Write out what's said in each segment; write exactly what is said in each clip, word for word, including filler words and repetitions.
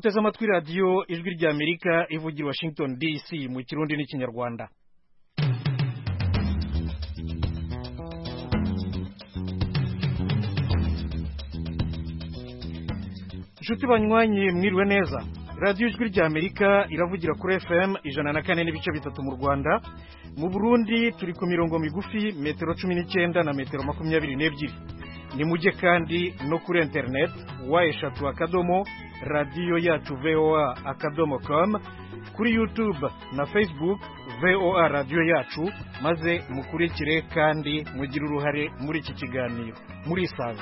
muteze amatwi radiyo ijwi rya Amerika ivugira Washington D C mu Kirundi n'Ikinyarwanda. Nshuti banywanyi mwiriwe neza. Radiyo ijwi rya Amerika iravugira kuri F M ijana na kane n'ibice bitatu mu Rwanda. Mu Burundi turi ku mirongo migufi metero cumi n'icyenda na metero makumyabiri n'ebyiri. Ni mujye kandi no kuri internet wa eshatu akadomo radio yacu V O A akadomo com, kuri YouTube na Facebook V O A radio yacu, maze mukurikire kandi mugire uruhare muri iki kiganiro. Muri isanga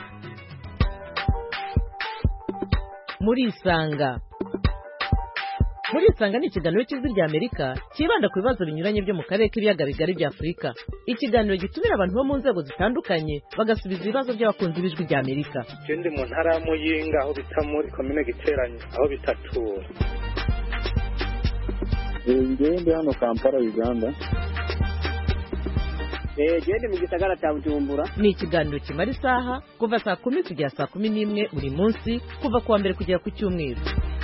muri isanga muri isanga ni ikiganiro cy'ijwi rya Amerika kibanda ku bibazo binyuranye byo mu karere k'ibiyaga bigari bya Afurika. Ikiganiro gitumira abantu bo mu nzego zitandukanye bagasubiza ibibazo by'abakunzi b'ijwi rya Amerika. Ndi mu ntara ya Muyinga aho bita muri komine Giteranye aho bitatura. Ngende hano Kampala Uganda. Eh gende mu gisagara cya Bujumbura. Ni ikiganiro kimara isaha kuva saa kumi kugera saa kumi n'imwe buri munsi kuva kuwa mbere kugera ku cyumweru.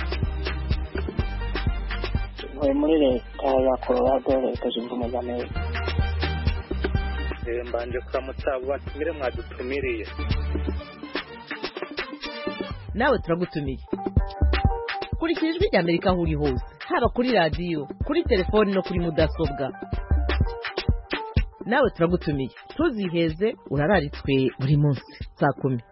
Muri leta ya Colorado leta zunze ubumwe za Amerika. Mbanje kuramutsa batumire mwadutumiriye. Nawe turagutumiye. Kurikira ijwi rya Amerika aho uri hose, haba kuri radiyo, kuri telefoni no kuri mudasobwa. Nawe turagutumiye. Tuziheze urararitswe buri munsi saa kumi.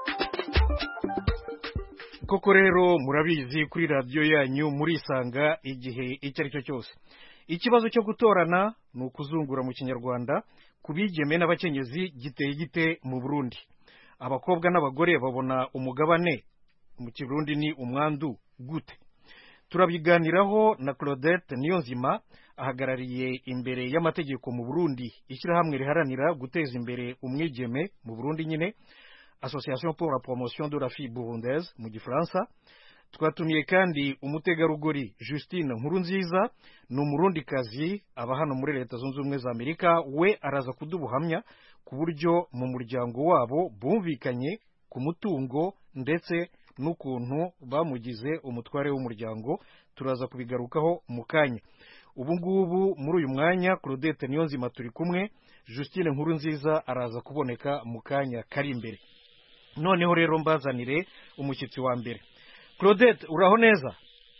Koko rero murabizi kuri radiyo yanyu muri isanga igihe icyo ari cyo cyose. Ikibazo cyo gutorana ni ukuzungura mu Kinyarwanda kubigeme n'abakenyezi giteye gite mu Burundi. Abakobwa n'abagore babona umugabane mu Kirundi ni umwandu gute? Turabiganiraho na Claudette Niyonzima, ahagarariye imbere y'amategeko mu Burundi ishyirahamwe riharanira guteza imbere umwigeme mu Burundi nyine, Association pour la promotion de la fille burundaise mu Gifaransa. Twatumiye kandi umutegarugori Justine Nkurunziza, ni umurundikazi aba hano muri Leta Zunze Ubumwe za Amerika. We araza kudubuhamya ku buryo mu muryango wabo bumvikanye ku mutungo ndetse n'ukuntu bamugize umutware w'umuryango. Turaza kubigarukaho mu kanya. Ubu ngubu muri uyu mwanya Claudette Niyonzima turi kumwe, Justine Nkurunziza araza kuboneka mu kanya kari imbere. Noneho rero mbazanire umushyitsi wa mbere. Claudette, uraho neza?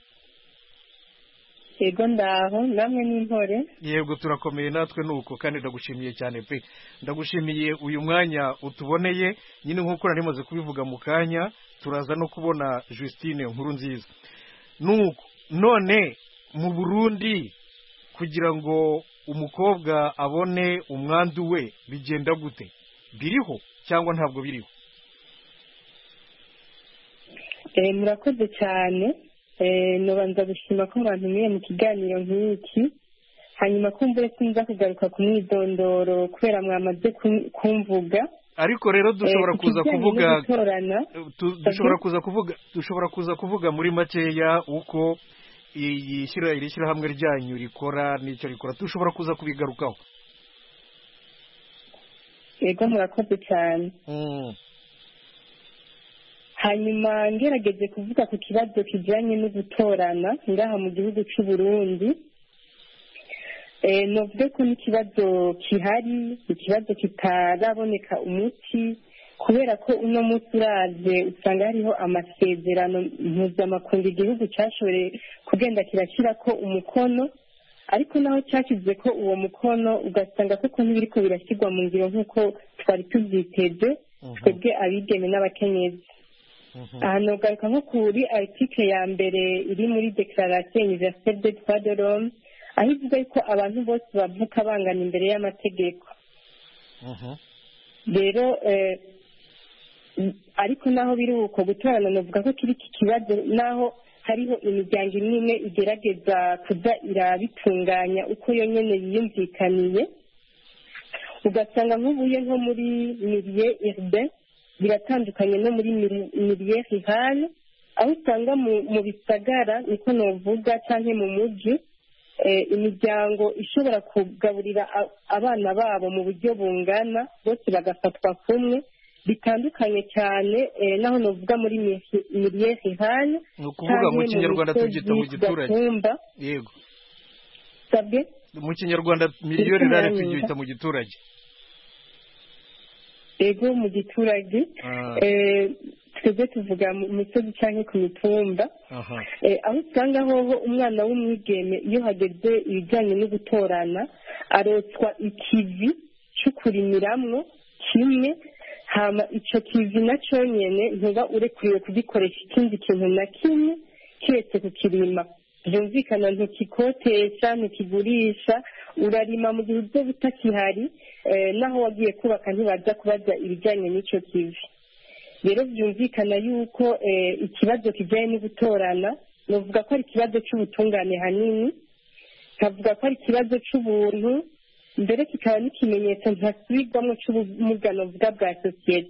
Yego ndaho, namwe n'intore? Yego turakomeye natwe nuko, kandi ndagushimiye cyane pe. Ndagushimiye uyu mwanya utuboneye, nyine nk'uko nari maze kubivuga mu kanya, turaza no kubona Justine Nkurunziza. Nuko none mu Burundi kugira ngo umukobwa abone umwandu we bigenda gute? Biriho cyangwa ntabwo biriho? Eh murakoze cyane. Eh nobanza gushima ko abantu mwiye mu kiganiro nk'iki. Hanyuma kumvire sinza kugaruka ku mwidondoro kubera mwamaze kumvuga. Ariko rero dushobora kuza kuvuga dushobora kuza kuvuga dushobora kuza kuvuga muri makeya uko iyi shyira iri shyira hamwe ryanyu rikora n'icyo rikora. Dushobora kuza kubigarukaho. Yego murakoze cyane. Mm. Hanyuma ngerageze kuvuga ku kibazo kijyanye no gutorana ngaha mu gihugu cy'u Burundi. Eh novuga ko n'ikibazo kihari, ikibazo kitaraboneka umuti, kubera ko uno munsi uraje usanga hariho amasezerano mpuzamakungu igihugu cyashoboye kugenda kirashyira ko umukono, ariko naho cyashyize ko uwo mukono ugasanga koko ntibiriko birashyirwa mu ngiro nk'uko twari tubyiteze twebwe abigeme n'abakenyezi. Aha nogaruka nko kuri article ya mbere iri muri Declaration Universelle des Droits de l'Homme, aho ivuga ko abantu bose bavuka bangana imbere y'amategeko. Rero eh, ariko naho biri uko gutorana novuga ko kiri iki kibazo naho hariho imiryango imwe igerageza kuza irabitunganya uko yonyene yiyumvikaniye, ugasanga nk'ubuye nko muri milieu urbain biratandukanye no muri milieu rural, aho usanga mu bisagara niko novuga cyangwa mu muji imiryango ishobora kugaburira abana babo mu buryo bungana, bose bagafatwa kumwe, bitandukanye cyane naho navuga muri miliye rihane ni ukuvuga mu kinyarwanda tubyita mu giturage yego sabwe mu kinyarwanda miliyo rihane tubyita mu giturage yego mu giturage twebwe tuvuga mu misozi cyangwa ku mitumba aho usanga hoho umwana w'umwigeme iyo hageze ibijyanye no gutorana arotswa ikivi cyo kurimiramwo kimwe hama icyo kivi nacyo nyine ntuba urekuriwe kugikoresha ikindi kintu na kimwe keretse kukirima byumvikana ntukikotesha ntukigurisha urarima mu gihe uzo butakihari naho wagiye kubaka ntibaza kubaza ibijyanye n'icyo kivi rero byumvikana yuko ikibazo kijyanye no gutorana navuga ko ari ikibazo cy'ubutungane hanini nkavuga ko ari ikibazo cy'ubuntu mbere kikaba n'ikimenyetso ntasubirwamo cy'ubumuga navuga bwa sosiyete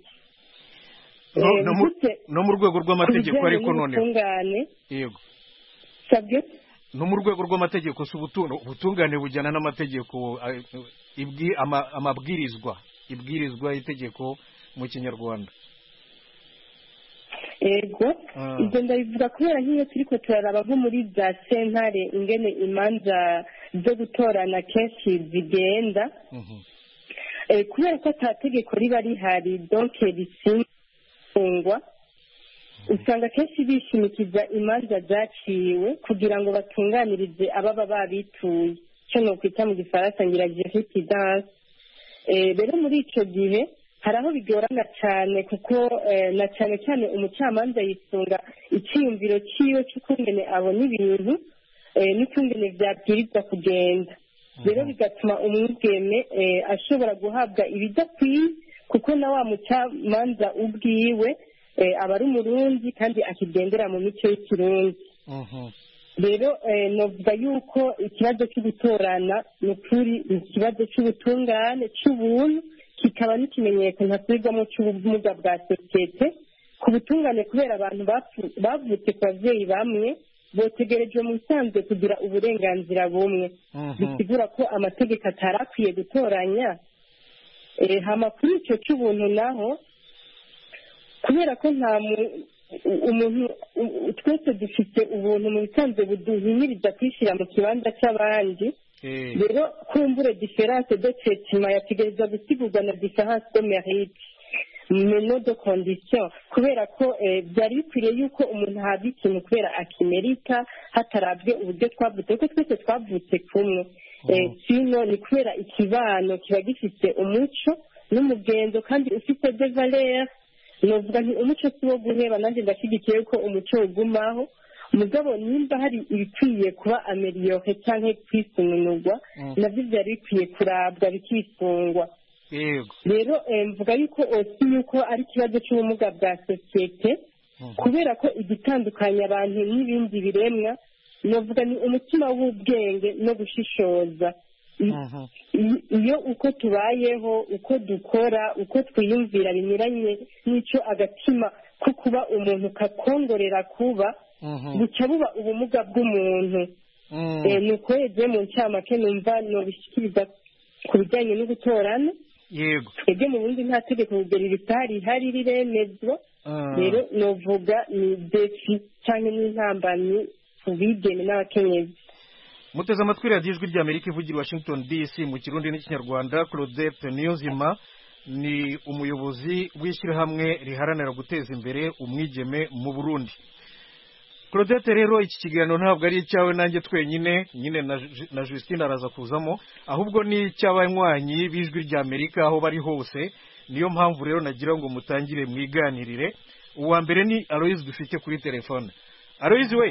no mu rwego rw'amategeko ariko noneho yego sabwe no mu rwego rw'amategeko si ubutungane bujyana n'amategeko amabwirizwa ibwirizwa itegeko mu kinyarwanda ego ibyo ndabivuga kubera nk'iyo turi ko turaraba nko muri za sentare ingene imanza zo gutorana kenshi zigenda kubera ko ata tegeko riba rihari donke risingwa usanga kenshi bishimikiza imanza zaciwe kugira ngo batunganirize ababa babituye icyo ni ukwita mu gifaransa ngira jurididanse rero muri icyo gihe hari aho bigorana cyane kuko na cyane cyane umucamanza yisunga icyiyumviro cyiwe cy'ukungene abona ibintu n'ukungene byabwirizwa kugenda rero bigatuma umwigeme ashobora guhabwa ibidakwiye kuko na wa mucamanza ubwiwe aba ari umurundi kandi akigendera mu mico y'ikirundi rero navuga yuko ikibazo cyo gutorana ni ukuri ni ikibazo cy'ubutungane cy'ubuntu kikaba n'ikimenyetso ntasubirwamo cy'ubumuga bwa sosiyete ku butungane kubera abantu bavutse ku babyeyi bamwe botegerejwe mu bisanzwe kugira uburenganzira bumwe bisigura ko amategeko atari akwiye gutoranya hama kuri icyo cy'ubuntu naho kubera ko nta umuntu twese dufite ubuntu mu bisanzwe buduhimiriza kwishyira mu kibanza cy'abandi rero kumbure diferanse de traitement yategereza gusigurwa na différence de mérite meno de condition kubera ko byari bikwiriye yuko umuntu ahabwa ikintu kubera akimerika hatarabwe uburyo twavutse kuko twese twavutse kumwe sino ni kubera ikibano kiba gifite umuco n'umugenzo kandi ufite de valeur novuga nti umuco si wo guheba nanjye ndashyigikiye ko umuco ugumaho mugabo nimba hari ibikwiye kuba ameliyore cyangwa kwisununurwa nabyo byari bikwiye kurabwa bikifungwa rero mvuga yuko osi yuko ari ikibazo cy'ubumuga bwa sosiyete kubera ko igitandukanya abantu n'ibindi biremwa navuga ni umutima w'ubwenge no gushishoza iyo uko tubayeho uko dukora uko twiyumvira binyuranye n'icyo agatima ko kuba umuntu kakongorera kuba buca buba ubumuga bw'umuntu ni uko yagiye mu ncamake numva nobishyikiriza ku bijyanye no gutorana yego twebwe mu bundi nta tegeko kugera ibitari rihari riremezwa rero novuga ni defi cyangwa n'intambamyi ku bigeme n'abakenyezi muteze amatwi radiyo ijwi ry'amerika ivugira washington dc mu kirundi n'ikinyarwanda. Claudette Niyonzima ni umuyobozi w'ishyirahamwe riharanira guteza imbere umwigeme mu Burundi. Claudette, rero iki kiganiro ntabwo ari icyawe nanjye twenyine nyine na Justine araza kuzamo, ahubwo ni icy'abanywanyi b'ijwi ry'Amerika aho bari hose. Niyo mpamvu rero nagira ngo mutangire mwiganirire. Uwa mbere ni Aloise dufite kuri telefone. Aloise we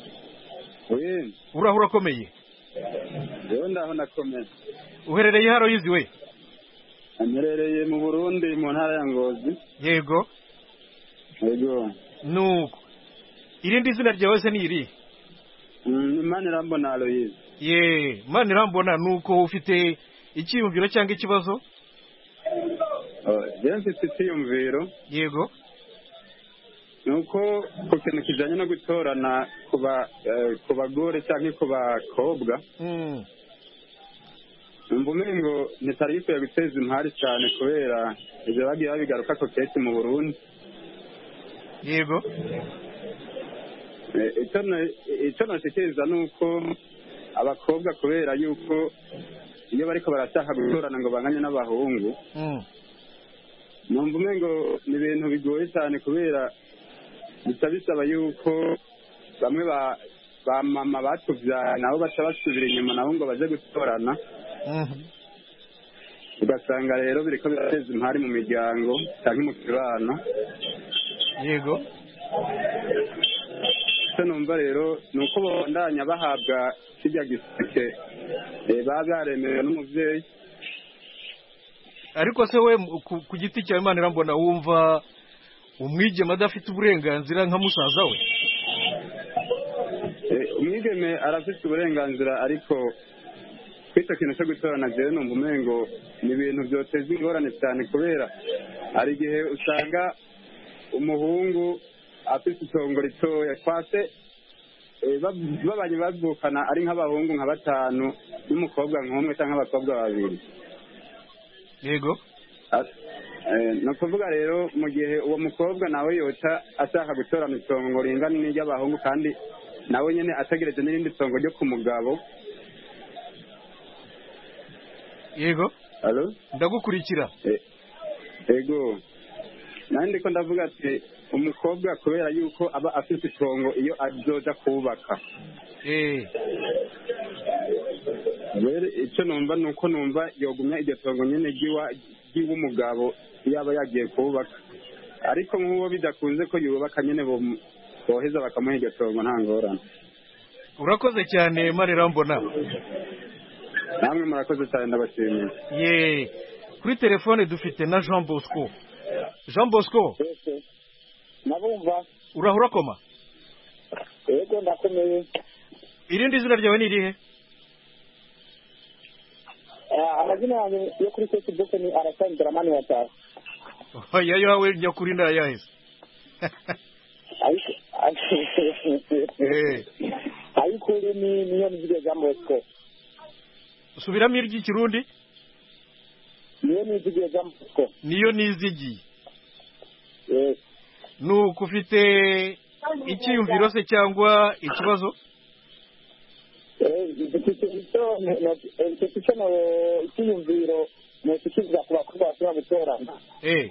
Oui. Uraho urakomeye? Yo ndaho nakomeye. Uherereye haro Aloise we? Amerereye mu Burundi mu ntara ya Ngozi. Yego. Yego. Nuko. Irindi zina ryawe se ni iri? Mm, Manirambona Aloise. Ye, Manirambona, nuko ufite icyiyumviro cyangwa ikibazo? Oh, je mfite icyiyumviro. Yego. Nuko ku kintu kijanye no gutorana kuba uh, ku bagore cyangwa ku bakobwa. Mm. numva umengo ntitari gikwiye guteza impari cyane kubera ibyo bagiye babigaruka ko kenshi mu Burundi. Yego. Icyo nashikiriza ni uko abakobwa kubera yuko iyo bariko barashaka gutorana ngo banganye n'abahungu numva umengo ni ibintu bigoye cyane kubera bisa bisaba yuko bamwe ba ba mama batuvyaye nabo baca basubira inyuma nabo ngo baje gutorana. Ugasanga rero biriko birateza impari mu miryango canke mu kibano. Yego. Icyo numva rero ni uko babandanya bahabwa kijya giseke baba baremewe n'umuvyeyi. Ariko se we ku giti cyawe Imana irambona wumva umwigeme adafite uburenganzira nka musaza we? Umwigeme arafite uburenganzira ariko kwita kintu cyo gutorana jewe numva umengo ni ibintu byoteza ingorane cyane kubera hari igihe usanga umuhungu afite itongo ritoya kwase babanye bavukana ari nk'abahungu nka batanu n'umukobwa nk'umwe cyangwa abakobwa babiri. Yego. ni ukuvuga rero mu gihe uwo mukobwa nawe yoca ashaka gutorana itongo ringana n'iry'abahungu kandi nawe nyine ategereje n'irindi tongo ryo ku mugabo. Yego. Allo? Ndagukurikira. Yego. Nandi ndiko ndavuga ati umukobwa kubera yuko aba afite itongo iyo azoja kubaka. Eh. Were icyo numva nuko numva yogumya iryo tongo nyene giwa giw'umugabo yaba yagiye kubaka. Ariko nk'uwo bidakunze ko yubaka nyene bo boheza bakamuha iryo tongo nta ngorane. Urakoze cyane Marira Mbona. Namwe murakoze cyane ndabashimiye. Ye. Kuri telefone dufite na Jean Bosco. Jean Bosco. Nabumva. Urahura koma? Yego ndakomeye. Irindi zina ryawe ni irihe? Eh amazina yanjye yo kuri Facebook ni Arasani Dramani Watara. Oh yayo hawe nyakuri nda yahise. Ariko Eh. Ariko ni niyo nzige Jean Bosco. Subiramo iryi Kirundi? Niyo nzige Jean Bosco. Niyo nizigi. Yes. Nuko ufite icyiyumviro se cyangwa ikibazo? Eh igitekerezo no icyiyumviro no kikiza kuba kuba kuba gutorana. Eh.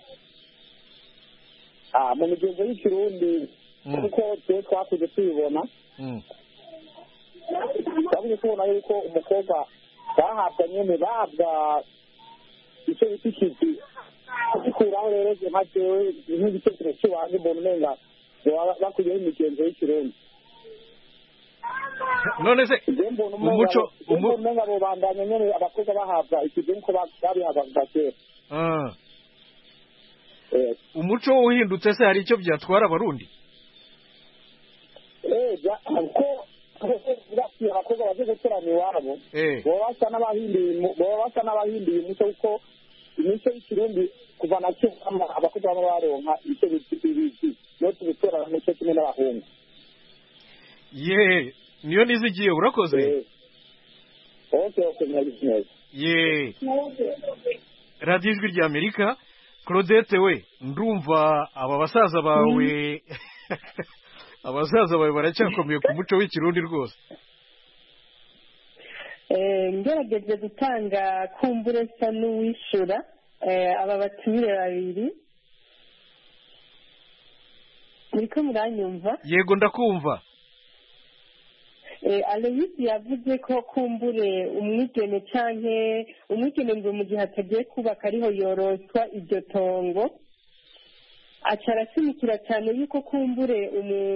Ah mu migenzo y'Ikirundi kuko twe twakuze tuyibona. Mm. Twakuze tubona yuko umukobwa bahabwa nyene bahabwa icyo bitikiti kikuraho rero je matewe n'igitekerezo cy'abantu mbona nenga bakuyeho imigenzo y'Ikirundi. None se umuco umuntu ngabo bandanya nyene abakobwa bahabwa ikintu ko babihabwa bakera. Ah. Eh umuco uhindutse se hari icyo byatwara abarundi? Eh ja ko basi abakobwa baje gutorana iwabo. Bo basa n'abahinduye bo basa n'abahinduye umuco uko imico y'Ikirundi kuva na cyo abakobwa baba baronka icyo bitibiti no tubitorana n'icyo kimwe n'abahungu. Ye niyo nizigiye urakoze. Okay okay nyagiye. Ye Radio Ijwi rya Amerika Claudette we ndumva aba basaza bawe abasaza bawe baracyakomeye ku muco w'Ikirundi rwose. Eh ngerageje gutanga kumbure sa n'uwishura eh aba batumire babiri. Niko muranyumva? Yego ndakumva. Eh Aloysi yavuze ko kumbure umwigeme canke umwigeme ngo mu gihe atagiye kubaka ariho yoroswa iryo tongo acarashimikira cyane yuko kumbure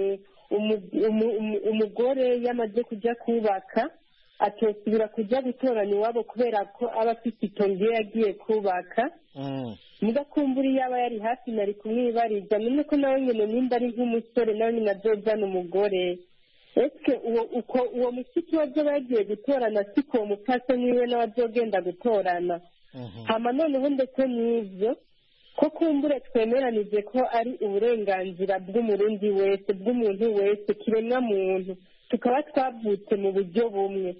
umugore yamaze kujya kubaka atosubira kujya gutoranya iwabo kubera ko aba afite itongo iyo yagiye kubaka. Muga kumbure yaba yari hafi nari kumwibariza none ko nawe nyene nimba ari nk'umusore nawe nyine azojana umugore. Ese uwo uko uwo musiki waje bagiye gutorana siko uwo mupfase niwe n'abazogenda gutorana. Hama noneho ndetse n'ivyo ko kumbure twemeranije ko ari uburenganzira bw'umurundi wese bw'umuntu wese kiremwa muntu tukaba twavutse mu buryo bumwe.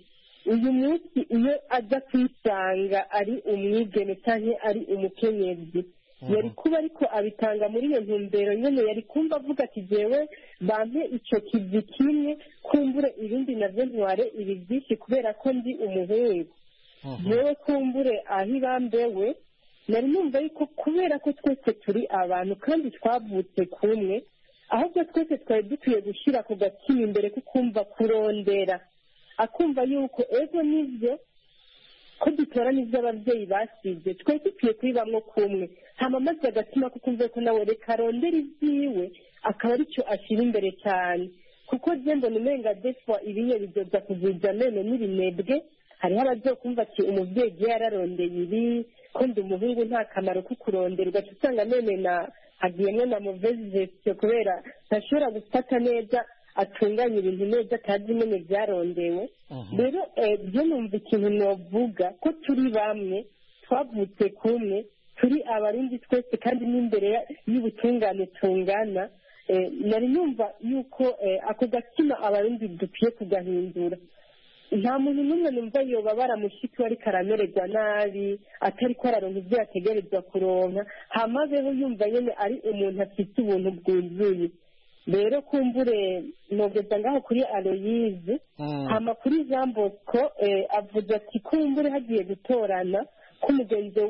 uyu munsi iyo aza kwisanga ari umwigeme cyangwa ari umukenyezi yari kuba ariko abitanga muri iyo ntumbero nyine yari kumva avuga ati jyewe bampe icyo kivi kimwe kumbure ibindi nabyo ntware ibi byinshi kubera ko ndi umuhungu jyewe kumbure aho ibambewe nari numva yuko kubera ko twese turi abantu kandi twavutse kumwe ahubwo twese twari dukwiye gushyira ku gatima imbere ko kumva kurondera akumva yuko ego nibyo ko dutora n'ibyo ababyeyi basize twese dukwiye kubibamo kumwe hama maze agatima ko kumva ko nawe reka arondera ibyiwe akaba aricyo ashyira imbere cyane kuko mbona umenga defwa ibiye bidoda kuvuza amenyo n'ibinebwe hariho abazokumva ati umubyeyi igihe yararondeye ibi ko ndi umuhungu nta kamaro ko kurondera ugaca usanga none na hagiyemo na muvezi gestion kubera ntashobora gufata neza atunganya ibintu neza atazi nyine byarondewe rero byo numva ikintu navuga ko turi bamwe twavutse kumwe turi abarundi twese kandi n'imbere y'ubutungane tungana nari numva yuko ako gatima abarundi dukwiye kugahindura nta muntu n'umwe numva yoba baramushiki ariko aramererwa nabi atari ko araronka ibyo yategerezwa kuronka hamazeho yumva nyine ari umuntu afite ubuntu bwuzuye rero kumbure nogeza ngaho kuri Aloyize hama kuri Jean Bosco avuga ati kumbure hagiye gutorana k'umugenzi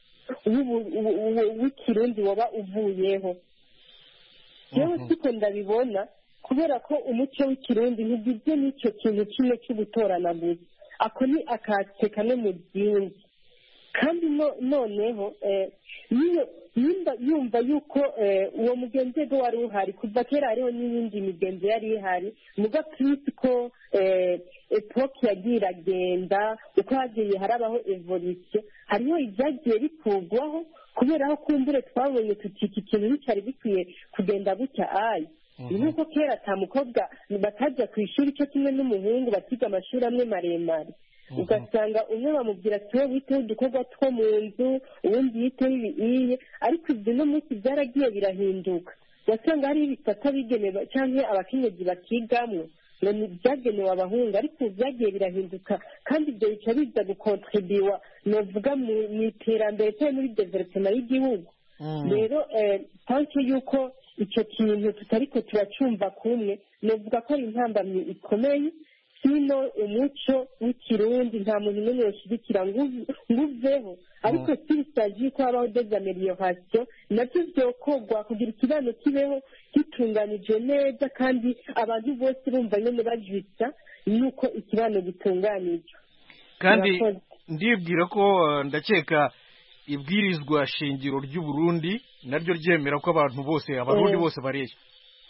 w'ikirundi waba uvuyeho yewe siko ndabibona kubera ko umuco w'ikirundi ntugizwe n'icyo kintu kimwe cyo gutorana gusa ako ni akatse kamwe mu byinshi kandi noneho nimba yumva yuko uwo mugenzi we wari uhari kuva kera hariho n'iyindi migenzo yari ihari muga kirisi ko epoke yagiye iragenda uko hagiye harabaho evolution hariho ibyagiye bikurwaho kubera aho kumbure twabonye tutika ikintu nticyari bikwiye kugenda gutya ayi nuko kera ata mukobwa batajya ku ishuri cyo kimwe n'umuhungu batiga amashuri amwe maremare ugasanga umwe bamubwira ati wowe witeho udukorwa two mu nzu ubundi yiteho ibiye ariko ibyo no munsi byaragiye birahinduka ugasanga hariho ibisata bigenewe cyangwa abakenyezi bakigamwo ngo byagenewe abahungu ariko ubu byagiye birahinduka kandi ibyo bica biza gukontribiwa novuga mu iterambere cyangwa muri development y'igihugu rero tanke yuko icyo kintu tutariko turacumva kumwe novuga ko ari intambamyi ikomeye sino umuco w'ikirundi nta muntu n'umwe yoshyigikira ngo uveho ariko sibisaje ko habaho desameliorasiyo nabyo byokorwa kugira ikibano kibeho gitunganije neza kandi abantu bose bumva nyine bajwitsa nuko ikibano gitunganije kandi ndibwira ko ndakeka ibwirizwa shingiro ry'u Burundi naryo ryemera ko abantu bose abarundi bose bareshya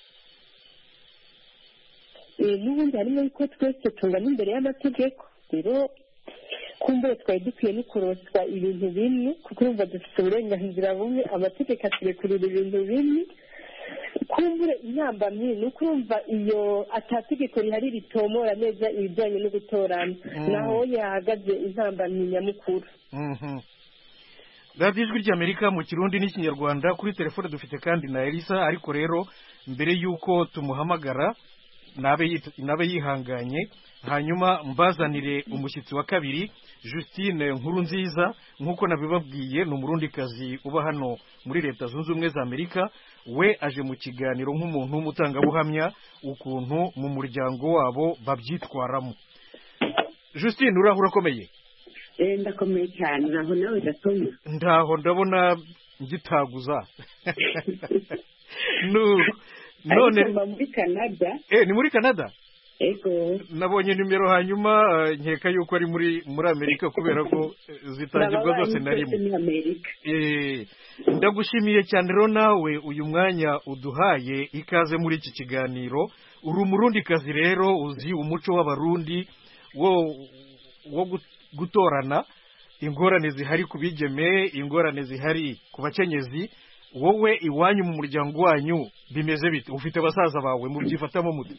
n'ubundi harimo yuko twese tungana imbere y'amategeko rero kumbure twari dukwiye no kuroswa ibintu bimwe kuko urumva dufite uburenganzira bumwe amategeko aturekurira ibintu bimwe kumbure intambamyi ni uko urumva iyo atategeko rihari ritomora neza ibijyanye no gutorana naho yahagaze intambamyi nyamukuru radiyo ijwi ry'amerika mu kirundi n'ikinyarwanda kuri telefone dufite kandi na Elisa ariko rero mbere y'uko tumuhamagara nabe yihanganye hanyuma mbazanire umushyitsi wa kabiri Justine Nkurunziza nk'uko nabibabwiye ni umurundikazi uba hano muri leta zunze ubumwe za Amerika we aje mu kiganiro nk'umuntu w'umutangabuhamya ukuntu mu muryango wabo babyitwaramo. Justine uraho urakomeye? Ndakomeye cyane naho nawe gasoma ndaho ndabona ngitaguza none muri Canada eh ni muri Canada ego nabonye nimero hanyuma nkeka yuko ari muri muri Amerika kubera ko zitangirwa zose na rimwe eh ndagushimiye cyane rero nawe uyu mwanya uduhaye ikaze muri iki kiganiro uri umurundi kazi rero uzi umuco w'abarundi wo wo gutorana ingorane zihari ku bigeme ingorane zihari ku bakenyezi wowe iwanyu mu muryango wanyu bimeze bite ufite abasaza bawe mu byifatamo muti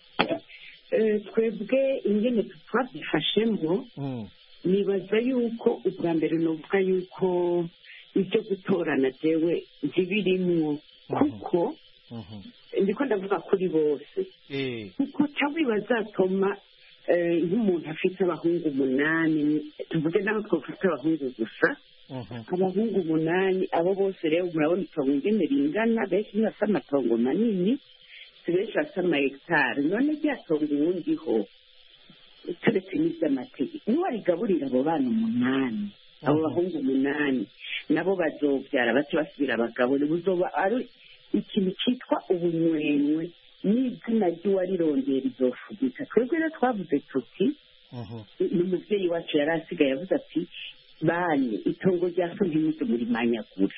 twebwe ingene twabyifashemo nibaza yuko ubwa mbere novuga yuko ibyo gutorana jewe ntibirimwo kuko ndiko ndavuga kuri bose kuko cyangwa bazatoma nk'umuntu afite abahungu umunani tuvuge naho twafite abahungu gusa abahungu umunani abo bose rero murabona itongo ingene ringana benshi ntibafite amatongo manini si benshi bafite amahegitari none rya tongo uwundiho turetse n'iby'amategeko niwe arigaburira abo bana umunani abo bahungu umunani nabo bazobyara bace basubira abagabo buzoba ari ikintu cyitwa ubunywenywe n'izina ry'uwarirondera izofugika twebwe rero twavuze tuti ni umubyeyi wacu yari asigaye avuze ati bane itongo rya so ntimuze muri manyagure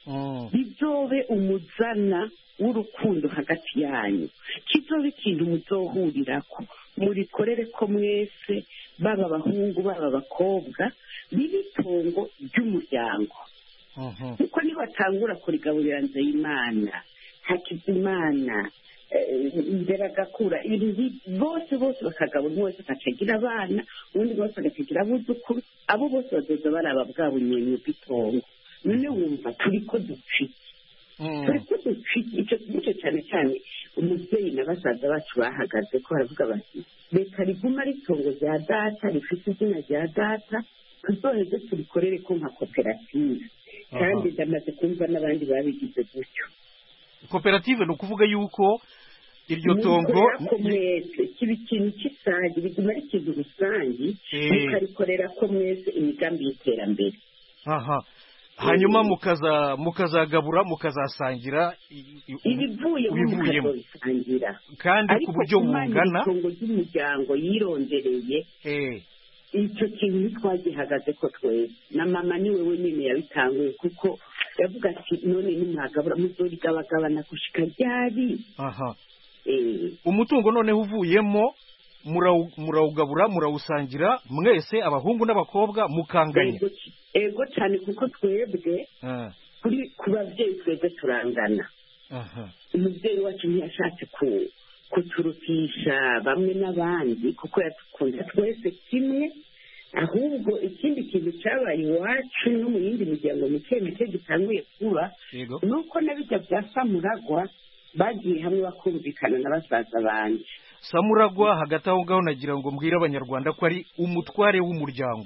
bizobe umuzana w'urukundo hagati yanyu kizobe ikintu muzohurirako murikorere ko mwese baba abahungu baba abakobwa biba itongo ry'umuryango kuko nibatangura kurigaburira nzeyimana hakizimana imbere agakura ibintu bose bose bakagabura umwe wese akacagira abana ubundi bose agacagira abuzukuru abo bose bazoza baraba bwa bunywenyi bw'itongo none wumva turi ko dupfike turi ko dupfike icyo gice cyane cyane umubyeyi na basaza bacu bahagaze ko baravuga bati reka riguma ari itongo rya data rifite izina rya data tuzoheze turikorere ko nka koperative kandi ndamaze kumva n'abandi babigize gutyo koperative ni ukuvuga yuko iryo tongo mwese kiba ikintu cy'isange biguma ari ikintu rusange mukarikorera ko mwese imigambi y'iterambere aha hanyuma mukaza mukazagabura mukazasangira ibivuye mukazobisangira kandi ku buryo bungana itongo ry'umuryango yirondereye icyo kintu ntitwagihagaze ko twese na mama ni wewe nyine yabitanguye kuko yavuga ati none nimwagabura muzorigabagabana gushika ryari aha umutungo noneho uvuyemo murawugabura murawusangira mwese abahungu n'abakobwa mukanganya ego cyane kuko twebwe kuri ku babyeyi twebwe turangana umubyeyi wacu ntiyashatse kuturutisha bamwe n'abandi kuko yadukunda twese kimwe ahubwo ikindi kintu cyabaye iwacu no mu yindi miryango mike mike gitanguye kuba ni uko n'abijya bya samuragwa bagiye hamwe bakumvikana na basaza banjye samuragwa hagati aho ngaho nagira ngo mbwire abanyarwanda ko ari umutware w'umuryango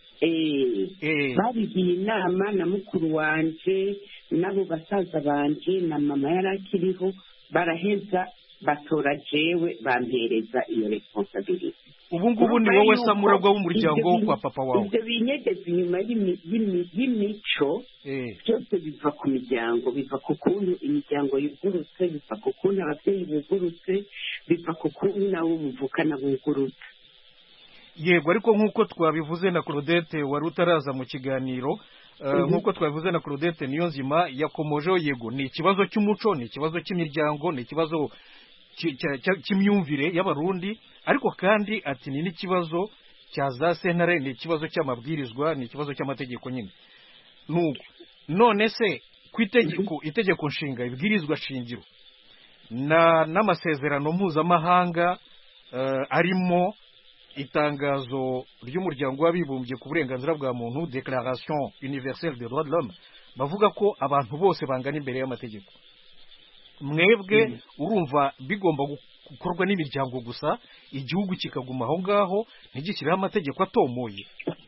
babigiye inama na mukuru wanje n'abo basaza banje na mama yari akiriho baraheza batora jewe bampereza iyo responsabilité ubu ngubu ni wowe samuragwa w'umuryango wo kwa papa wawe ibyo binyegeza inyuma y'imico byose biva ku miryango biva ku kuntu imiryango yugurutse biva ku kuntu ababyeyi bugurutse biva ku kuntu nabo muvukana bugurutse yego ariko nk'uko twabivuze na Claudette wari utaraza mu kiganiro nk'uko twabivuze na Claudette niyo nzima yakomojeho yego ni ikibazo cy'umuco ni ikibazo cy'imiryango ni ikibazo cy'imyumvire y'abarundi ariko kandi ati ni n'ikibazo cya za sentare ni ikibazo cy'amabwirizwa ni ikibazo cy'amategeko nyine nuko none se ku itegeko itegeko nshinga ibwirizwa shingiro na n'amasezerano mpuzamahanga arimo itangazo ry'umuryango w'abibumbye ku burenganzira bwa muntu Declaration Universelle des Droits de l'Homme bavuga ko abantu bose bangana imbere y'amategeko mwebwe urumva bigomba gukorwa n'imiryango gusa igihugu kikaguma aho ngaho ntigishyiraho amategeko atomoye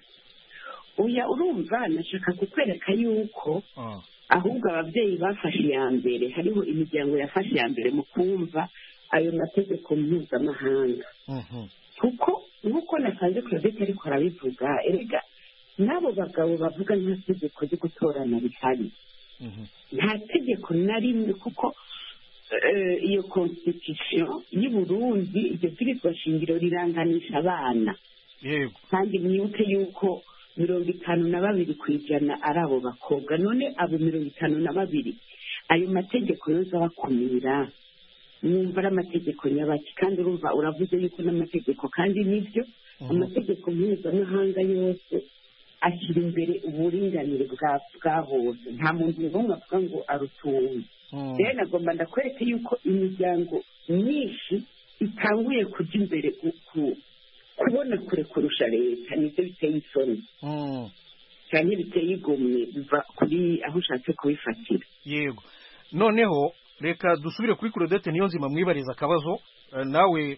uya urumva nashaka kukwereka yuko ahubwo ababyeyi bafashe iya mbere hariho imiryango yafashe iya mbere mu kumva ayo mategeko mpuzamahanga kuko nk'uko nasanze Claudette ariko arabivuga erega n'abo bagabo bavuga nta tegeko ryo gutorana rihari nta tegeko na rimwe kuko iyo constitution y'u Burundi iryo bwirizwa shingiro riranganisha abana kandi mwibuke yuko mirongo itanu na babiri ku ijana ari abo bakobwa none abo mirongo itanu na babiri ayo mategeko yoza bakumira mwumva ari amategeko nyabaki kandi urumva uravuze yuko n'amategeko kandi nibyo amategeko mpuzamahanga yose ashyira imbere uburinganire bwa bose nta muntu n'umwe avuga ngo arutuwe rero nagomba ndakwereke yuko imiryango myinshi itanguye kujya imbere kubona kure kurusha leta nibyo biteye isoni cyane biteye igomwe biva kuri aho ushatse kubifatira yego noneho reka dusubire kuri Claudette niyo nzima mwibariza akabazo nawe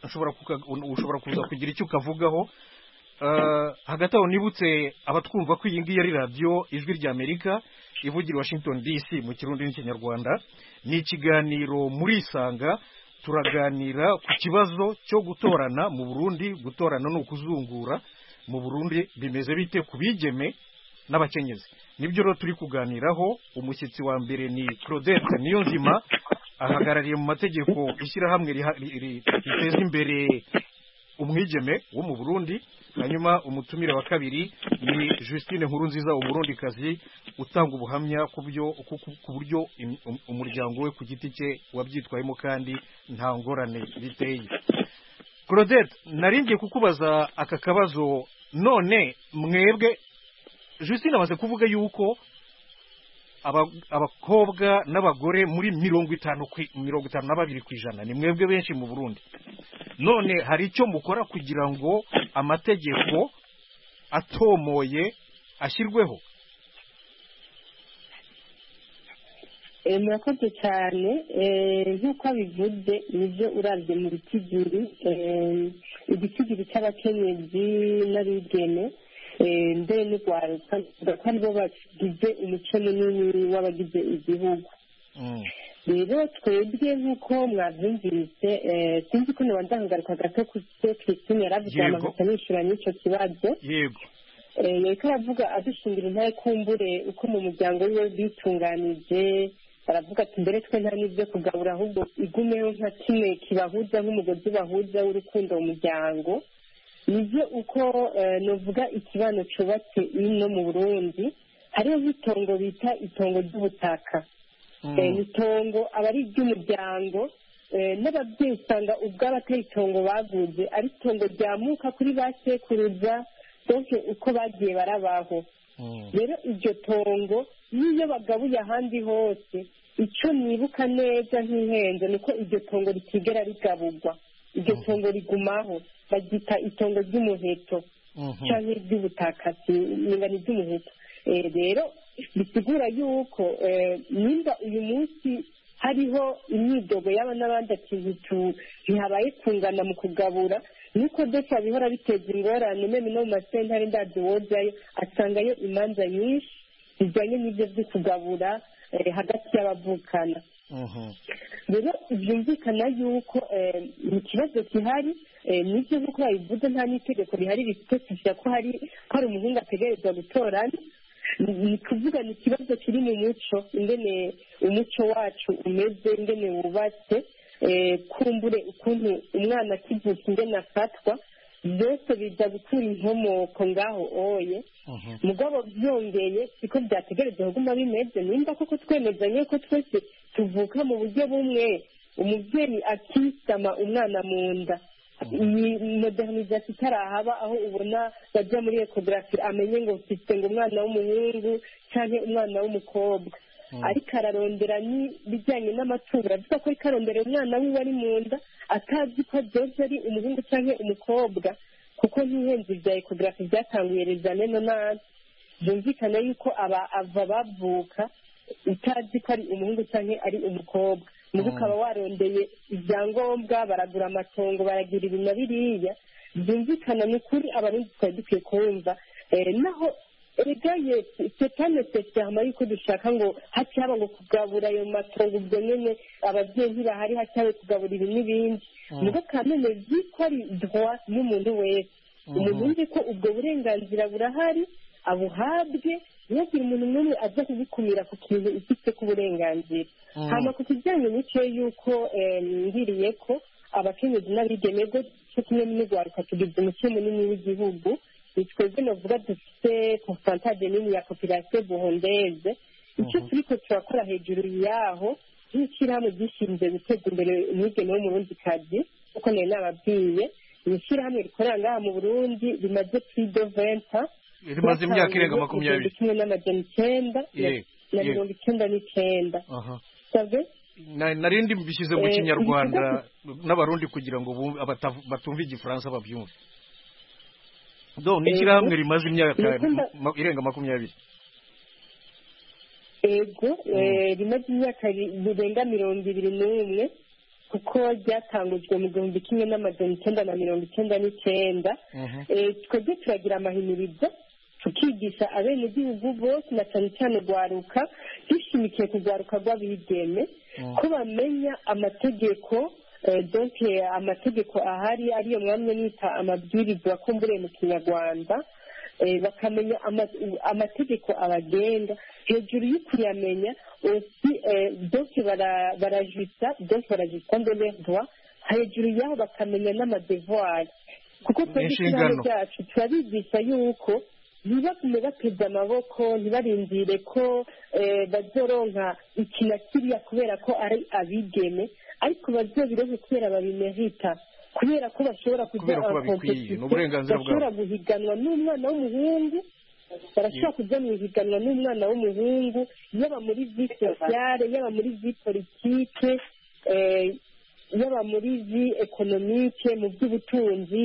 ushobora kuza kugira icyo ukavugaho. Hagati aho nibutse abatwumva ko iyi ngiyi ari radiyo ijwi ry'Amerika ivugira Washington D C mu kirundi n'ikinyarwanda. Ni ikiganiro muri Isanga, turaganira ku kibazo cyo gutorana mu Burundi. Gutorana ni ukuzungura mu Burundi, bimeze bite ku bigeme n'abakenyezi? Nibyo rero turi kuganiraho. Umushyitsi wa mbere ni Claudette Niyonzima, ahagarariye mu mategeko ishyirahamwe riteza imbere umwigeme wo mu Burundi. Hanyuma umutumire wa kabiri ni Justine Nkurunziza, umurundikazi utanga ubuhamya ku buryo umuryango we ku giti cye wabyitwayemo kandi nta ngorane biteye. Claudette, naringiye kukubaza aka kabazo. None mwebwe, Justine amaze kuvuga yuko abakobwa n'abagore muri mirongo itanu mirongo itanu na babiri ku ijana ni mwebwe benshi mu Burundi. None hari icyo mukora kugira ngo amategeko atomoye ashyirweho? murakoze cyane. Nk'uko bivuze nibyo urabye mu bitigiri, igitigiri cy'abakenyezi n'abigeme mbere n'urwaruka ko aribo bagize umuco munini w'abagize igihugu. Rero twebwe nk'uko mwabyumvise, sinzi ko nabanza nkagaruka gato ku cyo Christine yaravuze amahita nishyura n'icyo kibazo. Yego. Yariko aravuga adushingira intare kumbure uko mu muryango we bitunganije. Baravuga ati mbere twe nta n'ibyo kugabura, ahubwo igumeho nka kimwe kibahuza nk'umugozi bahuza w'urukundo mu muryango. Nibyo uko novuga ikibano cyubatse ino mu Burundi, hariho nk'itongo bita itongo ry'ubutaka. Itongo aba ari iry'umuryango, n'ababyeyi usanga ubwabo atari itongo baguze, ari itongo ryamuka kuri ba sekuruza donke uko bagiye barabaho. Rero iryo tongo n'iyo bagabuye ahandi hose, icyo nibuka neza nk'ihenze ni uko iryo tongo ritigera rigaburwa. Iryo tongo rigumaho, bagita itongo ry'umuheto cyangwa iry'ubutaka, nimba ni iry'umuheto. Rero bisigura yuko nimba uyu munsi hariho imyidogo y'aba n'abandi ati ntihabaye kungana mu kugabura, nuko desa bihora biteza ingorane. Meme no mu masentare ndazi wojayo asangayo imanza nyinshi zijyanye n'ibyo byo kugabura hagati y'abavukana. Rero byumvikana yuko ni ikibazo gihari. Nibyo nk'uko babivuze, nta n'itegeko rihari rifite ko hari ko hari umuhungu ategerezwa gutorana. Ni kuvuga ni ikibazo kiri mu muco, ingene umuco wacu umeze, ingene wubatse, kumbure ukuntu umwana akivutse ingene afatwa, byose biza gukura inkomoko ngaho oye. Mugabo byongeye siko byategereza kuguma bimeze. Nimba koko twemezanye ko twese tuvuka mu buryo bumwe, umubyeyi akisama umwana mu nda, iyi modernization itarahaba aho ubona bajya muri ecography amenye ngo mfite ngo umwana w'umuhungu cyangwa umwana w'umukobwa, ariko ararondera n'ibijyanye n'amatungo. Avuga ko ariko arondera umwana wiwe ari mu nda atazi ko byose ari umuhungu cyangwa umukobwa, kuko nk'ihenze bya ecography byatanguye rezane no nabi. Byumvikana yuko aba ava bavuka utazi ko ari umuhungu cyangwa ari umukobwa. Mugo ukaba warondeye ibyangombwa, baragura amatongo, baragira ibi na biriya. Byumvikana ni ukuri abarundi twari dukwiye kumva. Naho egaye setane sesama yuko dushaka ngo haci haba ngo kugabura ayo matongo, ubwo nyene ababyeyi ntibahari haci habe kugabura ibi n'ibindi. Mugo kamene ziko ari droit y'umuntu wese. Umuntu nzi ko ubwo burenganzira burahari, abuhabwe, ntihagire umuntu n'umwe aza kubikumira ku kintu ifite ku burenganzira. Hama ku kijyanye n'icyo yuko ngiriye ko abakenyezi n'abigeme go cyo kimwe n'urwaruka tugize umuco munini w'igihugu, twebwe novuga dufite pourcentage nini ya population burundaise. Icyo turiko turakora hejuru yaho nk'ishyirahamwe gishinzwe guteza imbere umwigeme w'umurundikazi, kuko nari nababwiye ni ishyirahamwe rikorera ngaha mu Burundi rimaze plus de vingt ans, rimaze imyaka irenga makumyabiri kimwe n'amajana icyenda na mirongo icyenda n'icyenda. Narindi mbishyize mu kinyarwanda n'abarundi kugira ngo batumve igifaransa babyumve. Do ni ishyirahamwe rimaze imyaka irenga makumyabiri. Ego rimaze imyaka birenga mirongo ibiri n'umwe kuko ryatangujwe mu gihumbi kimwe n'amajana icyenda na mirongo icyenda n'icyenda twebwe turagira amahimirizo tukigisha abenegihugu bose na cyane cyane rwaruka dushimikiye ku rwaruka rw'abigeme ko bamenya amategeko donke amategeko ahari ariyo mwamwe nita amabwiriza akombure mu kinyarwanda bakamenya amategeko abagenga hejuru y'ukuyamenya osi donke barajisa donke barajisa ndonerdwa hejuru yaho bakamenya n'amadevuwari kuko twebwe ishyirahamwe ryacu turabigisha yuko ntibagume bateze amaboko ntibarindire ko bazoronka iki na kiriya kubera ko ari abigeme ariko bazobironke kubera babimerita kubera ko bashobora kujya kompetisiyo bashobora guhiganwa n'umwana w'umuhungu barashobora kujya mu ihiganwa n'umwana w'umuhungu yaba muri vi sosiyale yaba muri vi politike yaba muri vi ekonomike mu by'ubutunzi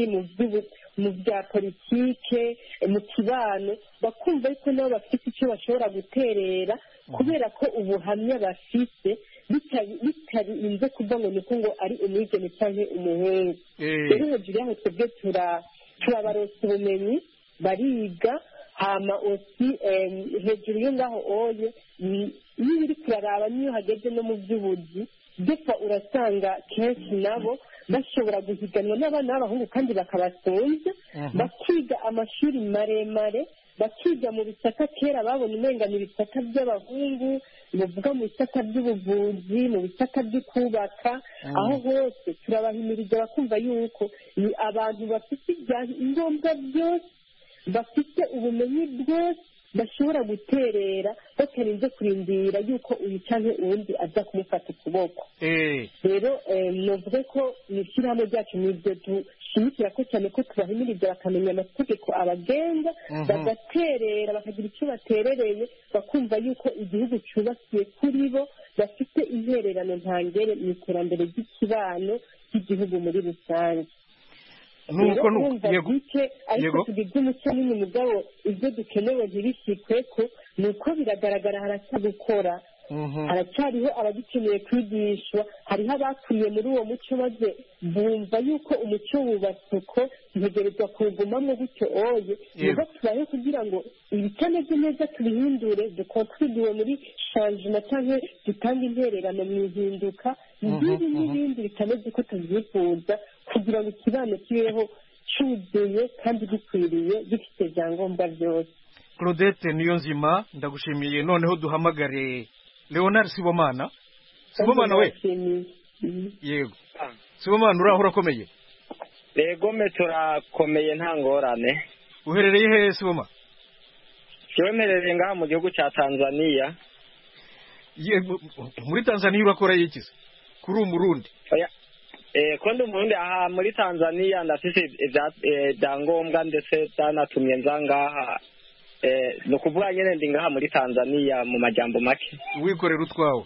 mu bya politike mu kibano bakumva yuko nabo bafite icyo bashobora guterera kubera ko ubuhamya bafite bitarinze kuva ngo ni uko ngo ari umwigeme cyangwa umuhungu rero hejuru yaho twebwe turabaronsa ubumenyi bariga hama osi hejuru yo ngaho oye niyo uri kuraraba niyo hageze no mu by'ubuzi defa urasanga kenshi nabo bashobora guhiganwa n'abana b'abahungu kandi bakabasonza bakiga amashuri maremare bakiga mu bisata kera babona umengana ibisata by'abahungu bavuga mu bisata by'ubuvuzi mu bisata byo kubaka aho hose turabahimiriza bakumva yuko ni abantu bafite ibyangombwa byose bafite ubumenyi bwose bashobora guterera batarinze kurindira yuko uyu cyangwa uwundi aza kumufata ukuboko rero nuvuge ko mu ishyirahamwe ryacu nibyo dushimikira ko cyane ko tubahimiriza bakamenya amategeko abagenga bagaterera bakagira icyo baterereye bakumva yuko igihugu cyubakiye kuri bo bafite intererano ntangere mu iterambere ry'ikibano cy'igihugu muri rusange nuko nuko yego ariko tugize umuco nini mugabo ibyo dukenewe ntibishikwe ko nuko biragaragara haracyagukora haracyariho abagikeneye kwigishwa hariho abakuriye muri uwo muco maze bumva yuko umuco wubatse uko ntegerezwa kuwugumamo gutyo oye niba tubaye kugira ngo ibitameze neza tubihindure dukontribuwe muri shanjima cyangwa dutange intererano mu ihinduka n'ibindi n'ibindi bitameze uko tubyifuza kugira ngo ikibano kibeho cyuzuye kandi gikwiriye gifite ibyangombwa byose. Claudette Niyonzima ndagushimiye noneho duhamagare Leonard Sibomana. Sibomana we yego Sibomana uraho urakomeye? Yego me turakomeye nta ngorane. Uherereye he Siboma? Yemerereye ngaha mu gihugu cya Tanzania. Yego muri Tanzania urakora iki se? Kuri umurundi? Oya eh kondo umurundi aha muri Tanzania ndafise ibyangombwa ndetse byanatumye nzangaha eh no kuvuga nyene ndi ngaha muri Tanzania mu majambo make. Wikorera utwawe?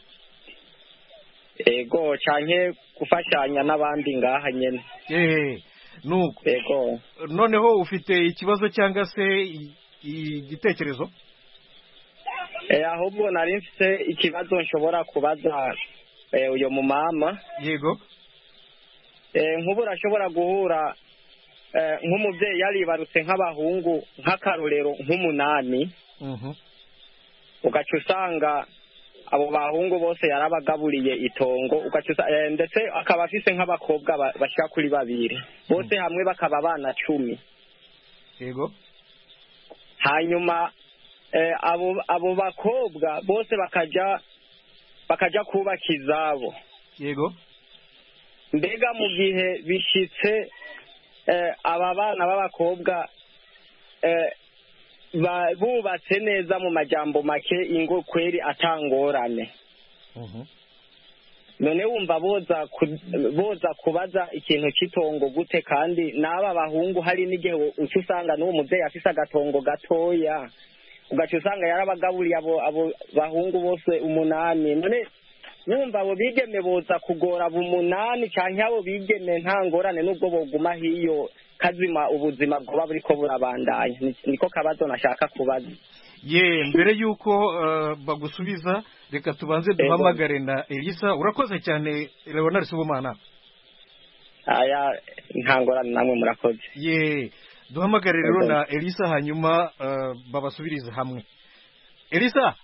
Ego canke gufashanya n'abandi ngaha nyene. Eh nuko. Ego. Noneho ufite ikibazo cyangwa se igitekerezo? Eh ahubwo nari mfite ikibazo nshobora kubaza eh uyo mu mama. Yego. Eh nkubu rashobora guhura eh nk'umuvyeyi yaribarutse nk'abahungu nk'akarorero nk'umunani. Mhm. Ugaca usanga abo bahungu bose yarabagaburiye itongo ugaca eh, ndetse akaba afise nk'abakobwa bashika kuri babiri bose hamwe bakaba abana cumi. Yego. Hanyuma eh abo abo bakobwa bose bakaja bakaja kubaka izabo. Yego. Mbega mu gihe bishitse eh aba bana b'abakobwa eh bubatse neza mu majambo make ingo kweri atangorane. Mhm. None wumva boza boza kubaza ikintu cy'itongo gute kandi n'aba bahungu hari n'igihe ucusanga n'uwo muvyeyi afise agatongo gatoya ugaca usanga yarabagaburiye abo abo bahungu bose umunani. None wumva abo bigeme boza kugora abo umunani canke abo bigeme nta ngorane n'ubwo boguma hiyo kazima ubuzima bwoba buriko burabandanya. Niko kabazo nashaka kubaza. Ye mbere yuko uh, bagusubiza reka tubanze duhamagare na Elisa. Urakoze cyane Leonard Sibomana. Aya ntangorane namwe murakoze. Ye duhamagare rero na Elisa hanyuma uh, babasubirize hamwe. Elisa.